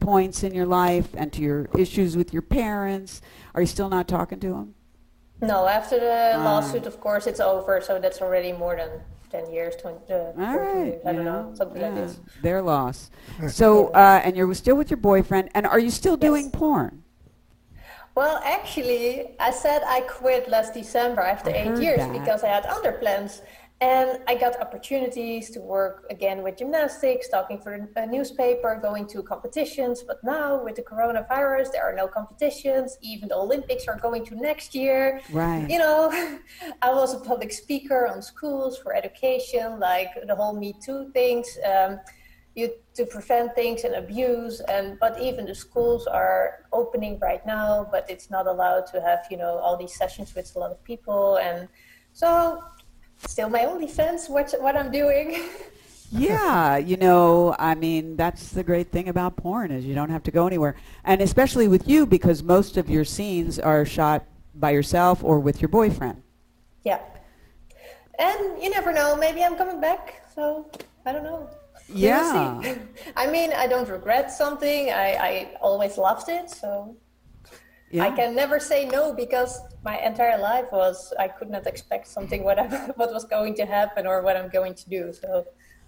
Speaker 3: points in your life and to your issues with your parents? Are you still not talking to them?
Speaker 8: No, after the
Speaker 3: Ah.
Speaker 8: lawsuit, of course, it's over. So that's already more than ten years, twenty, uh,
Speaker 3: All
Speaker 8: fourteen
Speaker 3: right.
Speaker 8: years. I don't
Speaker 3: yeah,
Speaker 8: know, something like
Speaker 3: yeah,
Speaker 8: this.
Speaker 3: Their loss. So, uh, and you're still with your boyfriend, and are you still doing
Speaker 8: Yes.
Speaker 3: porn?
Speaker 8: Well, actually, I said I quit last December after
Speaker 3: I
Speaker 8: eight
Speaker 3: heard
Speaker 8: years
Speaker 3: that.
Speaker 8: because I had other plans. And I got opportunities to work again with gymnastics, talking for a newspaper, going to competitions. But now with the coronavirus, there are no competitions. Even the Olympics are going to next year.
Speaker 3: Right.
Speaker 8: You know, I was a public speaker on schools for education, like the whole Me Too things. Um, you to prevent things and abuse, and but even the schools are opening right now, but it's not allowed to have, you know, all these sessions with a lot of people. And so still my OnlyFans, what what I'm doing.
Speaker 3: Yeah, you know, I mean, that's the great thing about porn is you don't have to go anywhere. And especially with you, because most of your scenes are shot by yourself or with your boyfriend.
Speaker 8: Yeah. And you never know, maybe I'm coming back, so I don't know. We will
Speaker 3: Yeah.
Speaker 8: see. I mean, I don't regret something. I, I always loved it, so
Speaker 3: Yeah.
Speaker 8: I can never say no because my entire life was, I could not expect something, whatever, what was going to happen or what I'm going to do. So,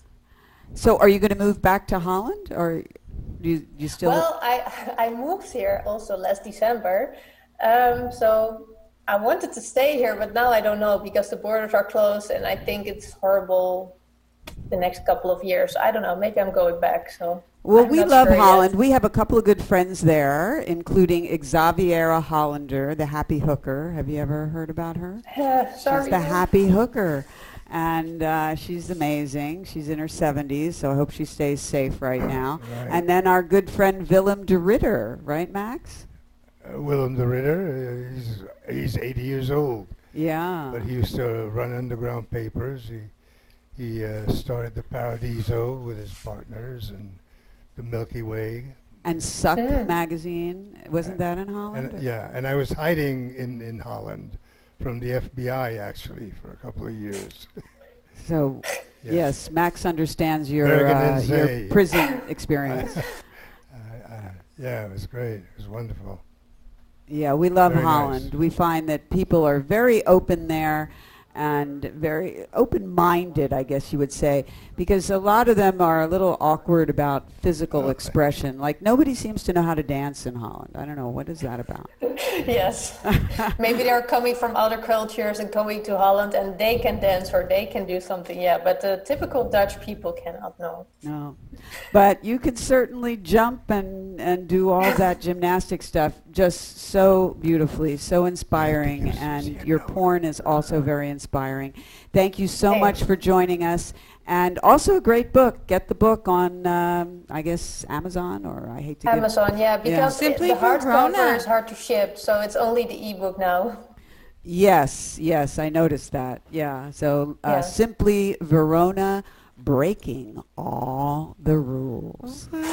Speaker 3: So are you going to move back to Holland, or do you, do you still?
Speaker 8: well, I, I moved here also last December. Um, so I wanted to stay here, but now I don't know because the borders are closed and I think it's horrible the next couple of years. I don't know, maybe I'm going back. So.
Speaker 3: Well,
Speaker 8: I'm
Speaker 3: we
Speaker 8: not
Speaker 3: love
Speaker 8: sure yet.
Speaker 3: Holland. We have a couple of good friends there, including Xaviera Hollander, the happy hooker. Have you ever heard about her?
Speaker 8: Uh, sorry.
Speaker 3: She's the happy hooker. And uh, she's amazing. She's in her seventies, so I hope she stays safe right now.
Speaker 5: Right.
Speaker 3: And then our good friend Willem de Ritter, right, Max?
Speaker 5: Uh, Willem de Ritter, uh, he's, he's eighty years old,
Speaker 3: Yeah.
Speaker 5: but he used to run underground papers. He he uh, started the Paradiso with his partners and the Milky Way.
Speaker 3: And Suck
Speaker 8: Yeah.
Speaker 3: magazine, wasn't that in Holland?
Speaker 5: And, yeah, and I was hiding in, in Holland from the F B I actually for a couple of years.
Speaker 3: So, yes,
Speaker 5: Yes.
Speaker 3: Max understands your,
Speaker 5: American
Speaker 3: uh, your
Speaker 5: N Z.
Speaker 3: prison experience.
Speaker 5: Uh, uh, yeah, it was great. It was wonderful.
Speaker 3: Yeah, we love
Speaker 5: Very nice.
Speaker 3: Holland. We find that people are very open there and very open-minded, I guess you would say, because a lot of them are a little awkward about physical
Speaker 5: Okay.
Speaker 3: expression. Like, nobody seems to know how to dance in Holland. I don't know. What is that about?
Speaker 8: Yes. Maybe they're coming from other cultures and coming to Holland and they can dance or they can do something. Yeah, but the typical Dutch people cannot know.
Speaker 3: No. But you can certainly jump and, and do all that gymnastic stuff just so beautifully, so inspiring, and your porn is also very inspiring. Thank you so
Speaker 8: Thanks.
Speaker 3: much for joining us. And also a great book. Get the book on, um, I guess, Amazon, or I hate to give...
Speaker 8: Amazon, yeah, because it,
Speaker 4: Simply
Speaker 8: the hardcover
Speaker 4: Verona.
Speaker 8: is hard to ship, so it's only the ebook now.
Speaker 3: Yes, yes, I noticed that. Yeah, so uh,
Speaker 8: Yeah.
Speaker 3: Simply Verona, breaking all the rules.
Speaker 8: Thank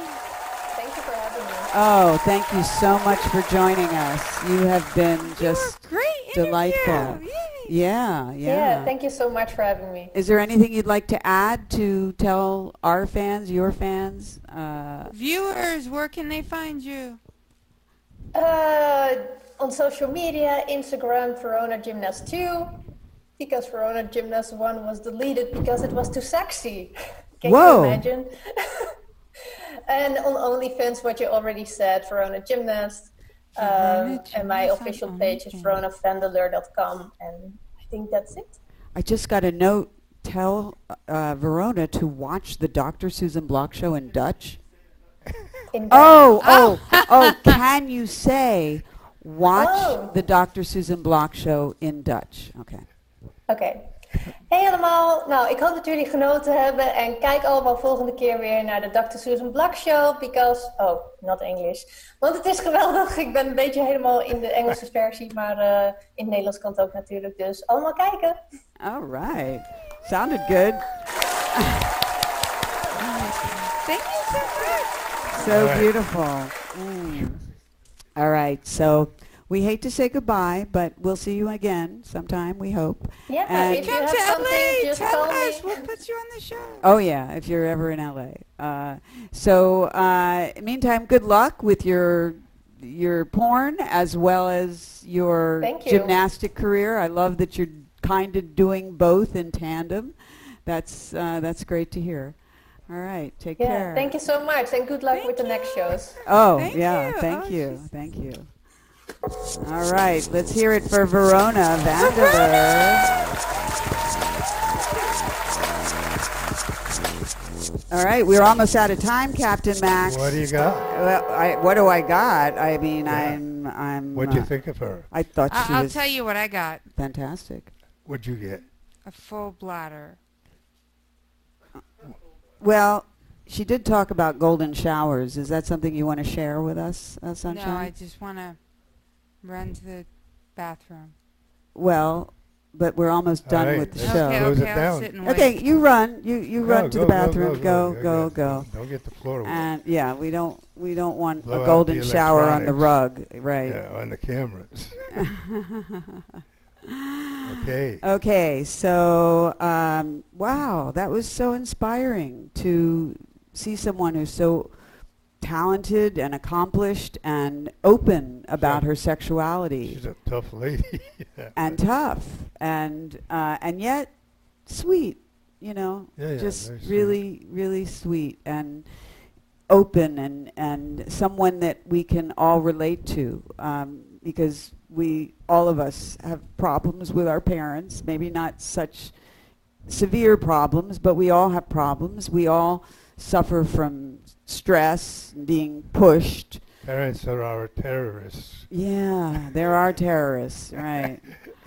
Speaker 8: you for having me.
Speaker 3: Oh, thank you so much for joining us. You have been just
Speaker 4: Great
Speaker 3: delightful.
Speaker 4: interview. Yay.
Speaker 3: Yeah, yeah.
Speaker 8: Yeah, thank you so much for having me.
Speaker 3: Is there anything you'd like to add to tell our fans, your fans? Uh,
Speaker 4: Viewers, where can they find you?
Speaker 8: Uh, on social media, Instagram, Verona Gymnast two, because Verona Gymnast one was deleted because it was too sexy. Can
Speaker 3: Whoa.
Speaker 8: you imagine? And on OnlyFans, what you already said, Verona Gymnast. Um, and my
Speaker 4: Gymnast on
Speaker 8: official page is
Speaker 4: OnlyFans.
Speaker 8: verona vandeler dot com, and I think that's it.
Speaker 3: I just got a note. Tell uh, Verona to watch the Doctor Susan Block show in Dutch.
Speaker 8: In
Speaker 3: Oh, oh, oh, can you say, watch
Speaker 8: Oh.
Speaker 3: the Doctor Susan Block show in Dutch? Okay.
Speaker 8: Oké. Hey allemaal, nou ik hoop dat jullie genoten hebben en kijk allemaal volgende keer weer naar de doctor Susan Block Show, because, oh, not English. Want het is geweldig, ik ben een beetje helemaal in de Engelse versie, maar uh, in het Nederlands kan het ook natuurlijk, dus allemaal kijken.
Speaker 3: All right. Sounded good.
Speaker 4: Thank you so much.
Speaker 3: So
Speaker 5: All right.
Speaker 3: beautiful. Mm. All right. So we hate to say goodbye, but we'll see you again sometime, we hope.
Speaker 8: Yeah,
Speaker 3: And-
Speaker 8: if you
Speaker 4: Come
Speaker 8: have
Speaker 4: to L
Speaker 8: something,
Speaker 4: A,
Speaker 8: just
Speaker 4: tell
Speaker 8: call
Speaker 4: us.
Speaker 8: me.
Speaker 4: We'll put you on the show.
Speaker 3: Oh, yeah, if you're ever in L A. Uh, so, uh, meantime, good luck with your your porn as well as your
Speaker 8: Thank you.
Speaker 3: gymnastic career. I love that you're kind of doing both in tandem. That's uh, that's great to hear. All right, take
Speaker 8: Yeah,
Speaker 3: care.
Speaker 8: thank you so much, and good luck
Speaker 4: Thank
Speaker 8: with the next shows.
Speaker 3: Oh,
Speaker 4: Thank
Speaker 3: yeah,
Speaker 4: you.
Speaker 3: thank
Speaker 4: Oh,
Speaker 3: you,
Speaker 4: she's-
Speaker 3: thank you. All right, let's hear it for Verona Vanderler. All right, we're almost out of time, Captain Max.
Speaker 5: What do you got?
Speaker 3: Well, I, what do I got? I mean,
Speaker 5: Yeah.
Speaker 3: I'm, I'm.
Speaker 5: What'd you
Speaker 3: uh,
Speaker 5: think of her?
Speaker 3: I thought she
Speaker 4: I- I'll
Speaker 3: was
Speaker 4: tell you what I got.
Speaker 3: fantastic.
Speaker 5: What'd you get?
Speaker 4: A full bladder.
Speaker 3: Well, she did talk about golden showers. Is that something you want to share with us, uh,
Speaker 4: No,
Speaker 3: Sunshine?
Speaker 4: I just want to run to the bathroom.
Speaker 3: Well, but we're almost
Speaker 5: All
Speaker 3: done
Speaker 5: right,
Speaker 3: with the
Speaker 5: let's
Speaker 3: show.
Speaker 4: Okay,
Speaker 5: Close it
Speaker 4: okay, I'll
Speaker 5: down.
Speaker 4: sit and wait.
Speaker 3: Okay, you run. You you
Speaker 5: No,
Speaker 3: run to
Speaker 5: go,
Speaker 3: the
Speaker 5: go,
Speaker 3: bathroom. Go,
Speaker 5: Yeah,
Speaker 3: go,
Speaker 5: yeah.
Speaker 3: go.
Speaker 5: Don't get the floor wet.
Speaker 3: And yeah, we don't we don't want
Speaker 5: Blow
Speaker 3: a
Speaker 5: out
Speaker 3: golden
Speaker 5: the
Speaker 3: shower on the rug,
Speaker 5: electronics.
Speaker 3: right?
Speaker 5: Yeah, on the cameras. Okay.
Speaker 3: Okay, so um, wow, that was so inspiring to see someone who's so talented and accomplished and open about
Speaker 5: Sure.
Speaker 3: her sexuality
Speaker 5: She's a tough lady. Yeah.
Speaker 3: and tough and uh, and yet sweet, you know,
Speaker 5: Yeah, yeah,
Speaker 3: just
Speaker 5: very sweet.
Speaker 3: really, really sweet and open and, and someone that we can all relate to um, because we, all of us, have problems with our parents, maybe not such severe problems, but we all have problems. We all suffer from stress and being pushed.
Speaker 5: Parents are our terrorists.
Speaker 3: Yeah, there are terrorists, right.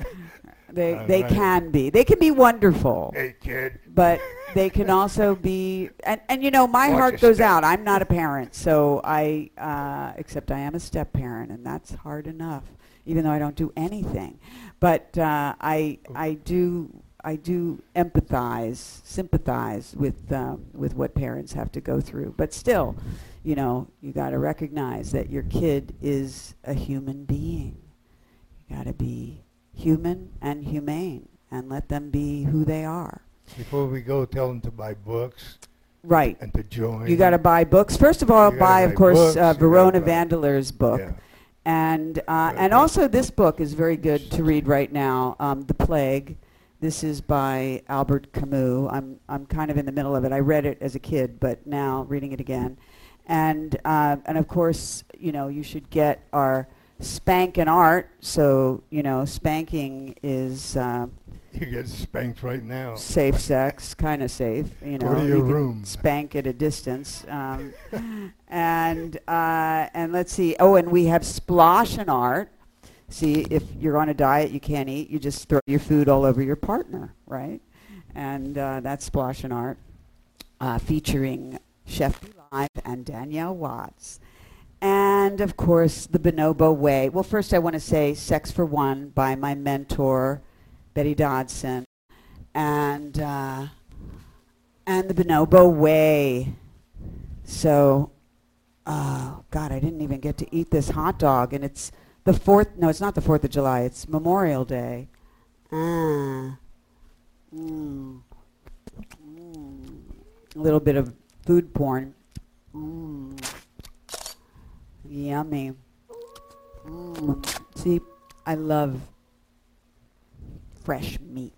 Speaker 3: They
Speaker 5: Uh,
Speaker 3: they
Speaker 5: right.
Speaker 3: can be. They can be wonderful,
Speaker 5: Hey, kid.
Speaker 3: but they can also be. And, and you know, my
Speaker 5: Watch
Speaker 3: heart
Speaker 5: your
Speaker 3: goes
Speaker 5: step.
Speaker 3: out. I'm not a parent, so I uh, except I am a step parent, and that's hard enough. Even though I don't do anything, but uh, I I do I do empathize, sympathize with um, with what parents have to go through. But still, you know, you got to recognize that your kid is a human being. You got to be human and humane and let them be who they are.
Speaker 5: Before we go, tell them to buy books
Speaker 3: Right.
Speaker 5: and to join.
Speaker 3: You got to buy books. First of all,
Speaker 5: You gotta
Speaker 3: buy, of
Speaker 5: buy
Speaker 3: course,
Speaker 5: books,
Speaker 3: uh,
Speaker 5: you gotta
Speaker 3: Verona
Speaker 5: buy-
Speaker 3: Vanderler's book.
Speaker 5: Yeah.
Speaker 3: And uh,
Speaker 5: Right,
Speaker 3: and
Speaker 5: right.
Speaker 3: also this book is very good to read right now, um, The Plague. This is by Albert Camus. I'm I'm kind of in the middle of it. I read it as a kid, but now reading it again. And uh, and of course, you know, you should get our Spank and Art. So, you know, spanking is uh,
Speaker 5: You get spanked right now.
Speaker 3: safe sex, kind of safe. You know,
Speaker 5: Go to your
Speaker 3: you can
Speaker 5: room.
Speaker 3: spank at a distance. Um, and uh, and let's see. Oh, and we have Splosh and Art. See, if you're on a diet, you can't eat. You just throw your food all over your partner, right? And uh, that's Splosh and Art, uh, featuring Chef Live and Danielle Watts. And, of course, The Bonobo Way. Well, first I want to say Sex for One by my mentor, Betty Dodson. And, uh, and The Bonobo Way. So, oh, God, I didn't even get to eat this hot dog. And it's the fourth, no, it's not the fourth of July. It's Memorial Day. Ah. Mm. Mm. A little bit of food porn. Mm. Yummy. Mm. See, I love fresh meat.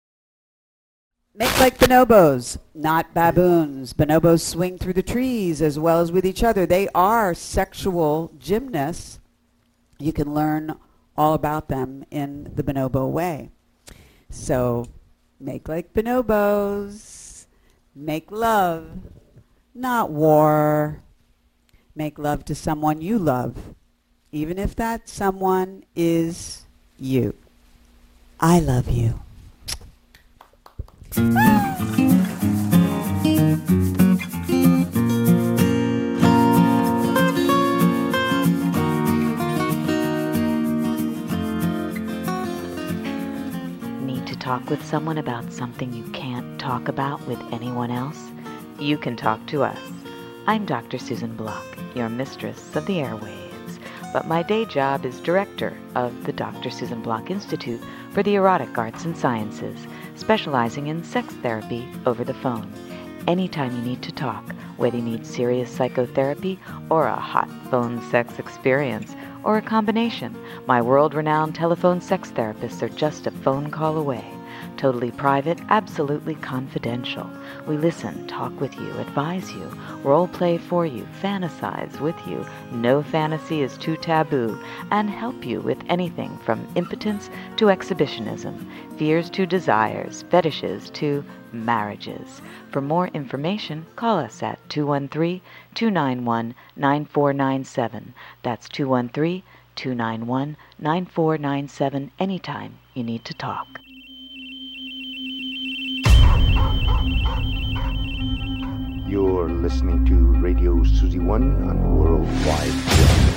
Speaker 3: Make like bonobos, not baboons. Bonobos swing through the trees as well as with each other. They are sexual gymnasts. You can learn all about them in the Bonobo Way. So make like bonobos. Make love, not war. Make love to someone you love, even if that someone is you. I love you.
Speaker 1: Need to talk with someone about something you can't talk about with anyone else? You can talk to us. I'm Doctor Susan Block, your mistress of the airwaves. but my day job is director of the Doctor Susan Block Institute for the Erotic Arts and Sciences, specializing in sex therapy over the phone. Anytime you need to talk, whether you need serious psychotherapy or a hot phone sex experience, or a combination, my world-renowned telephone sex therapists are just a phone call away. Totally private, absolutely confidential. We listen, talk with you, advise you, role play for you, fantasize with you. No fantasy is too taboo, and help you with anything from impotence to exhibitionism, fears to desires, fetishes to marriages. For more information, call us at two one three, two nine one, nine four nine seven. That's two one three, two nine one, nine four nine seven anytime you need to talk.
Speaker 2: You're listening to Radio Suzy One on the World Wide Web.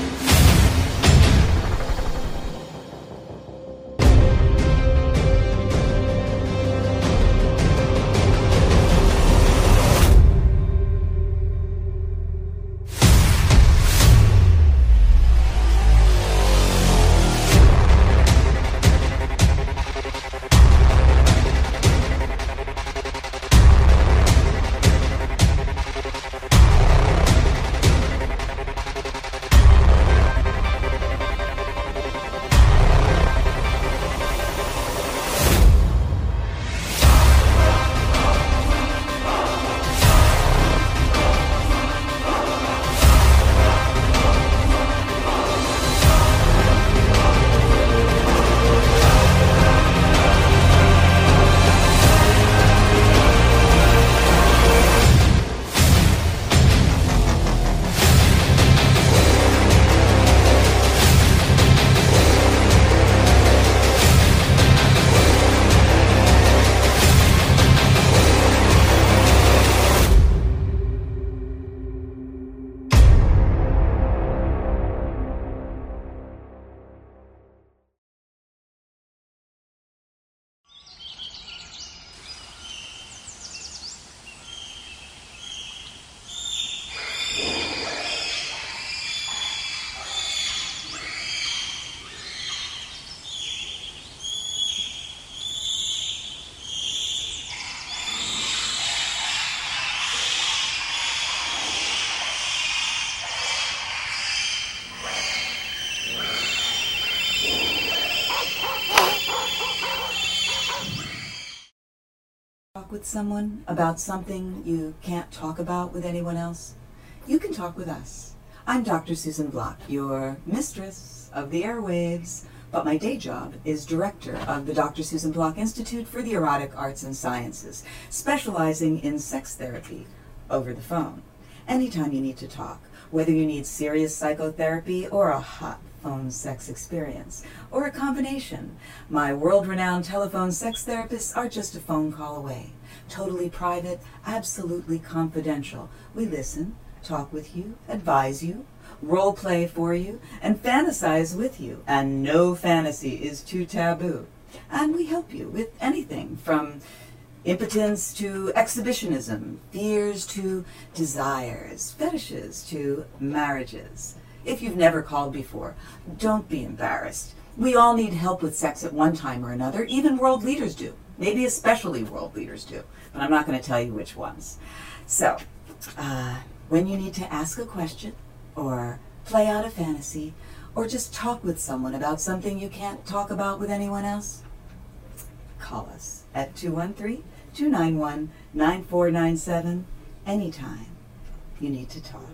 Speaker 9: With someone about something you can't talk about with anyone else, you can talk with us. I'm Doctor Susan Block, your mistress of the airwaves, but my day job is director of the Doctor Susan Block Institute for the Erotic Arts and Sciences, specializing in sex therapy over the phone. Anytime you need to talk, whether you need serious psychotherapy or a hot phone sex experience, or a combination, my world-renowned telephone sex therapists are just a phone call away. Totally private, absolutely confidential. We listen, talk with you, advise you, role play for you, and fantasize with you. And no fantasy is too taboo. And we help you with anything from impotence to exhibitionism, fears to desires, fetishes to marriages. If you've never called before, don't be embarrassed. We all need help with sex at one time or another. Even world leaders do. Maybe especially world leaders do. But I'm not going to tell you which ones. So, uh, when you need to ask a question, or play out a fantasy, or just talk with someone about something you can't talk about with anyone else, call us at two one three, two nine one, nine four nine seven anytime you need to talk.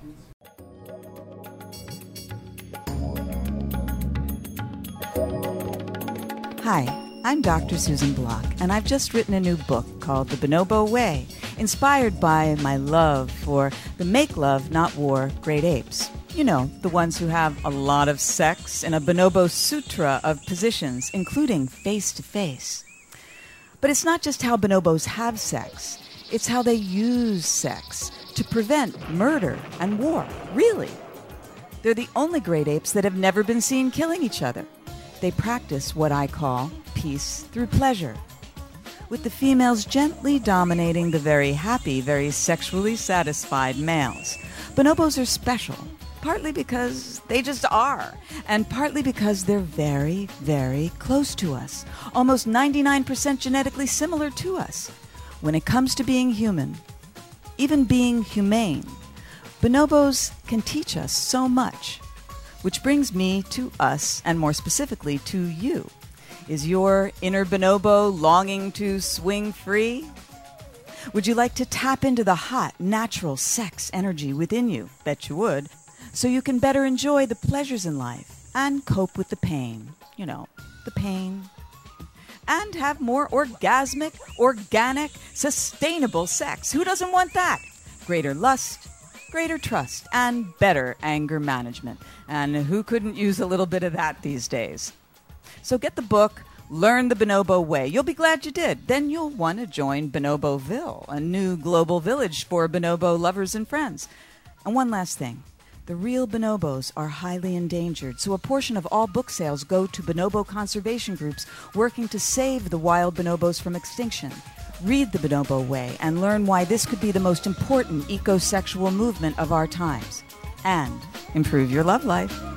Speaker 9: Hi, I'm Doctor Susan Block, and I've just written a new book called The Bonobo Way, inspired by my love for the make love, not war great apes. You know, the ones who have a lot of sex in a bonobo sutra of positions, including face-to-face. But it's not just how bonobos have sex, it's how they use sex to prevent murder and war, really. They're the only great apes that have never been seen killing each other. They practice what I call peace through pleasure, with the females gently dominating the very happy, very sexually satisfied males. Bonobos are special
Speaker 10: partly because they just are, and partly because they're very, very close to us, almost ninety-nine percent genetically similar to us. When it comes to being human, even being humane, bonobos can teach us so much. Which brings me to us, and more specifically to you. Is your inner bonobo longing to swing free? Would you like to tap into the hot, natural sex energy within you? Bet you would. So you can better enjoy the pleasures in life and cope with the pain. You know, the pain. And have more orgasmic, organic, sustainable sex. Who doesn't want that? Greater lust, greater trust, and better anger management. And who couldn't use a little bit of that these days? So get the book, Learn the Bonobo Way. You'll be glad you did. Then you'll want to join Bonoboville, a new global village for bonobo lovers and friends. And one last thing. The real bonobos are highly endangered, so a portion of all book sales go to bonobo conservation groups working to save the wild bonobos from extinction. Read The Bonobo Way and learn why this could be the most important ecosexual movement of our times. And improve your love life.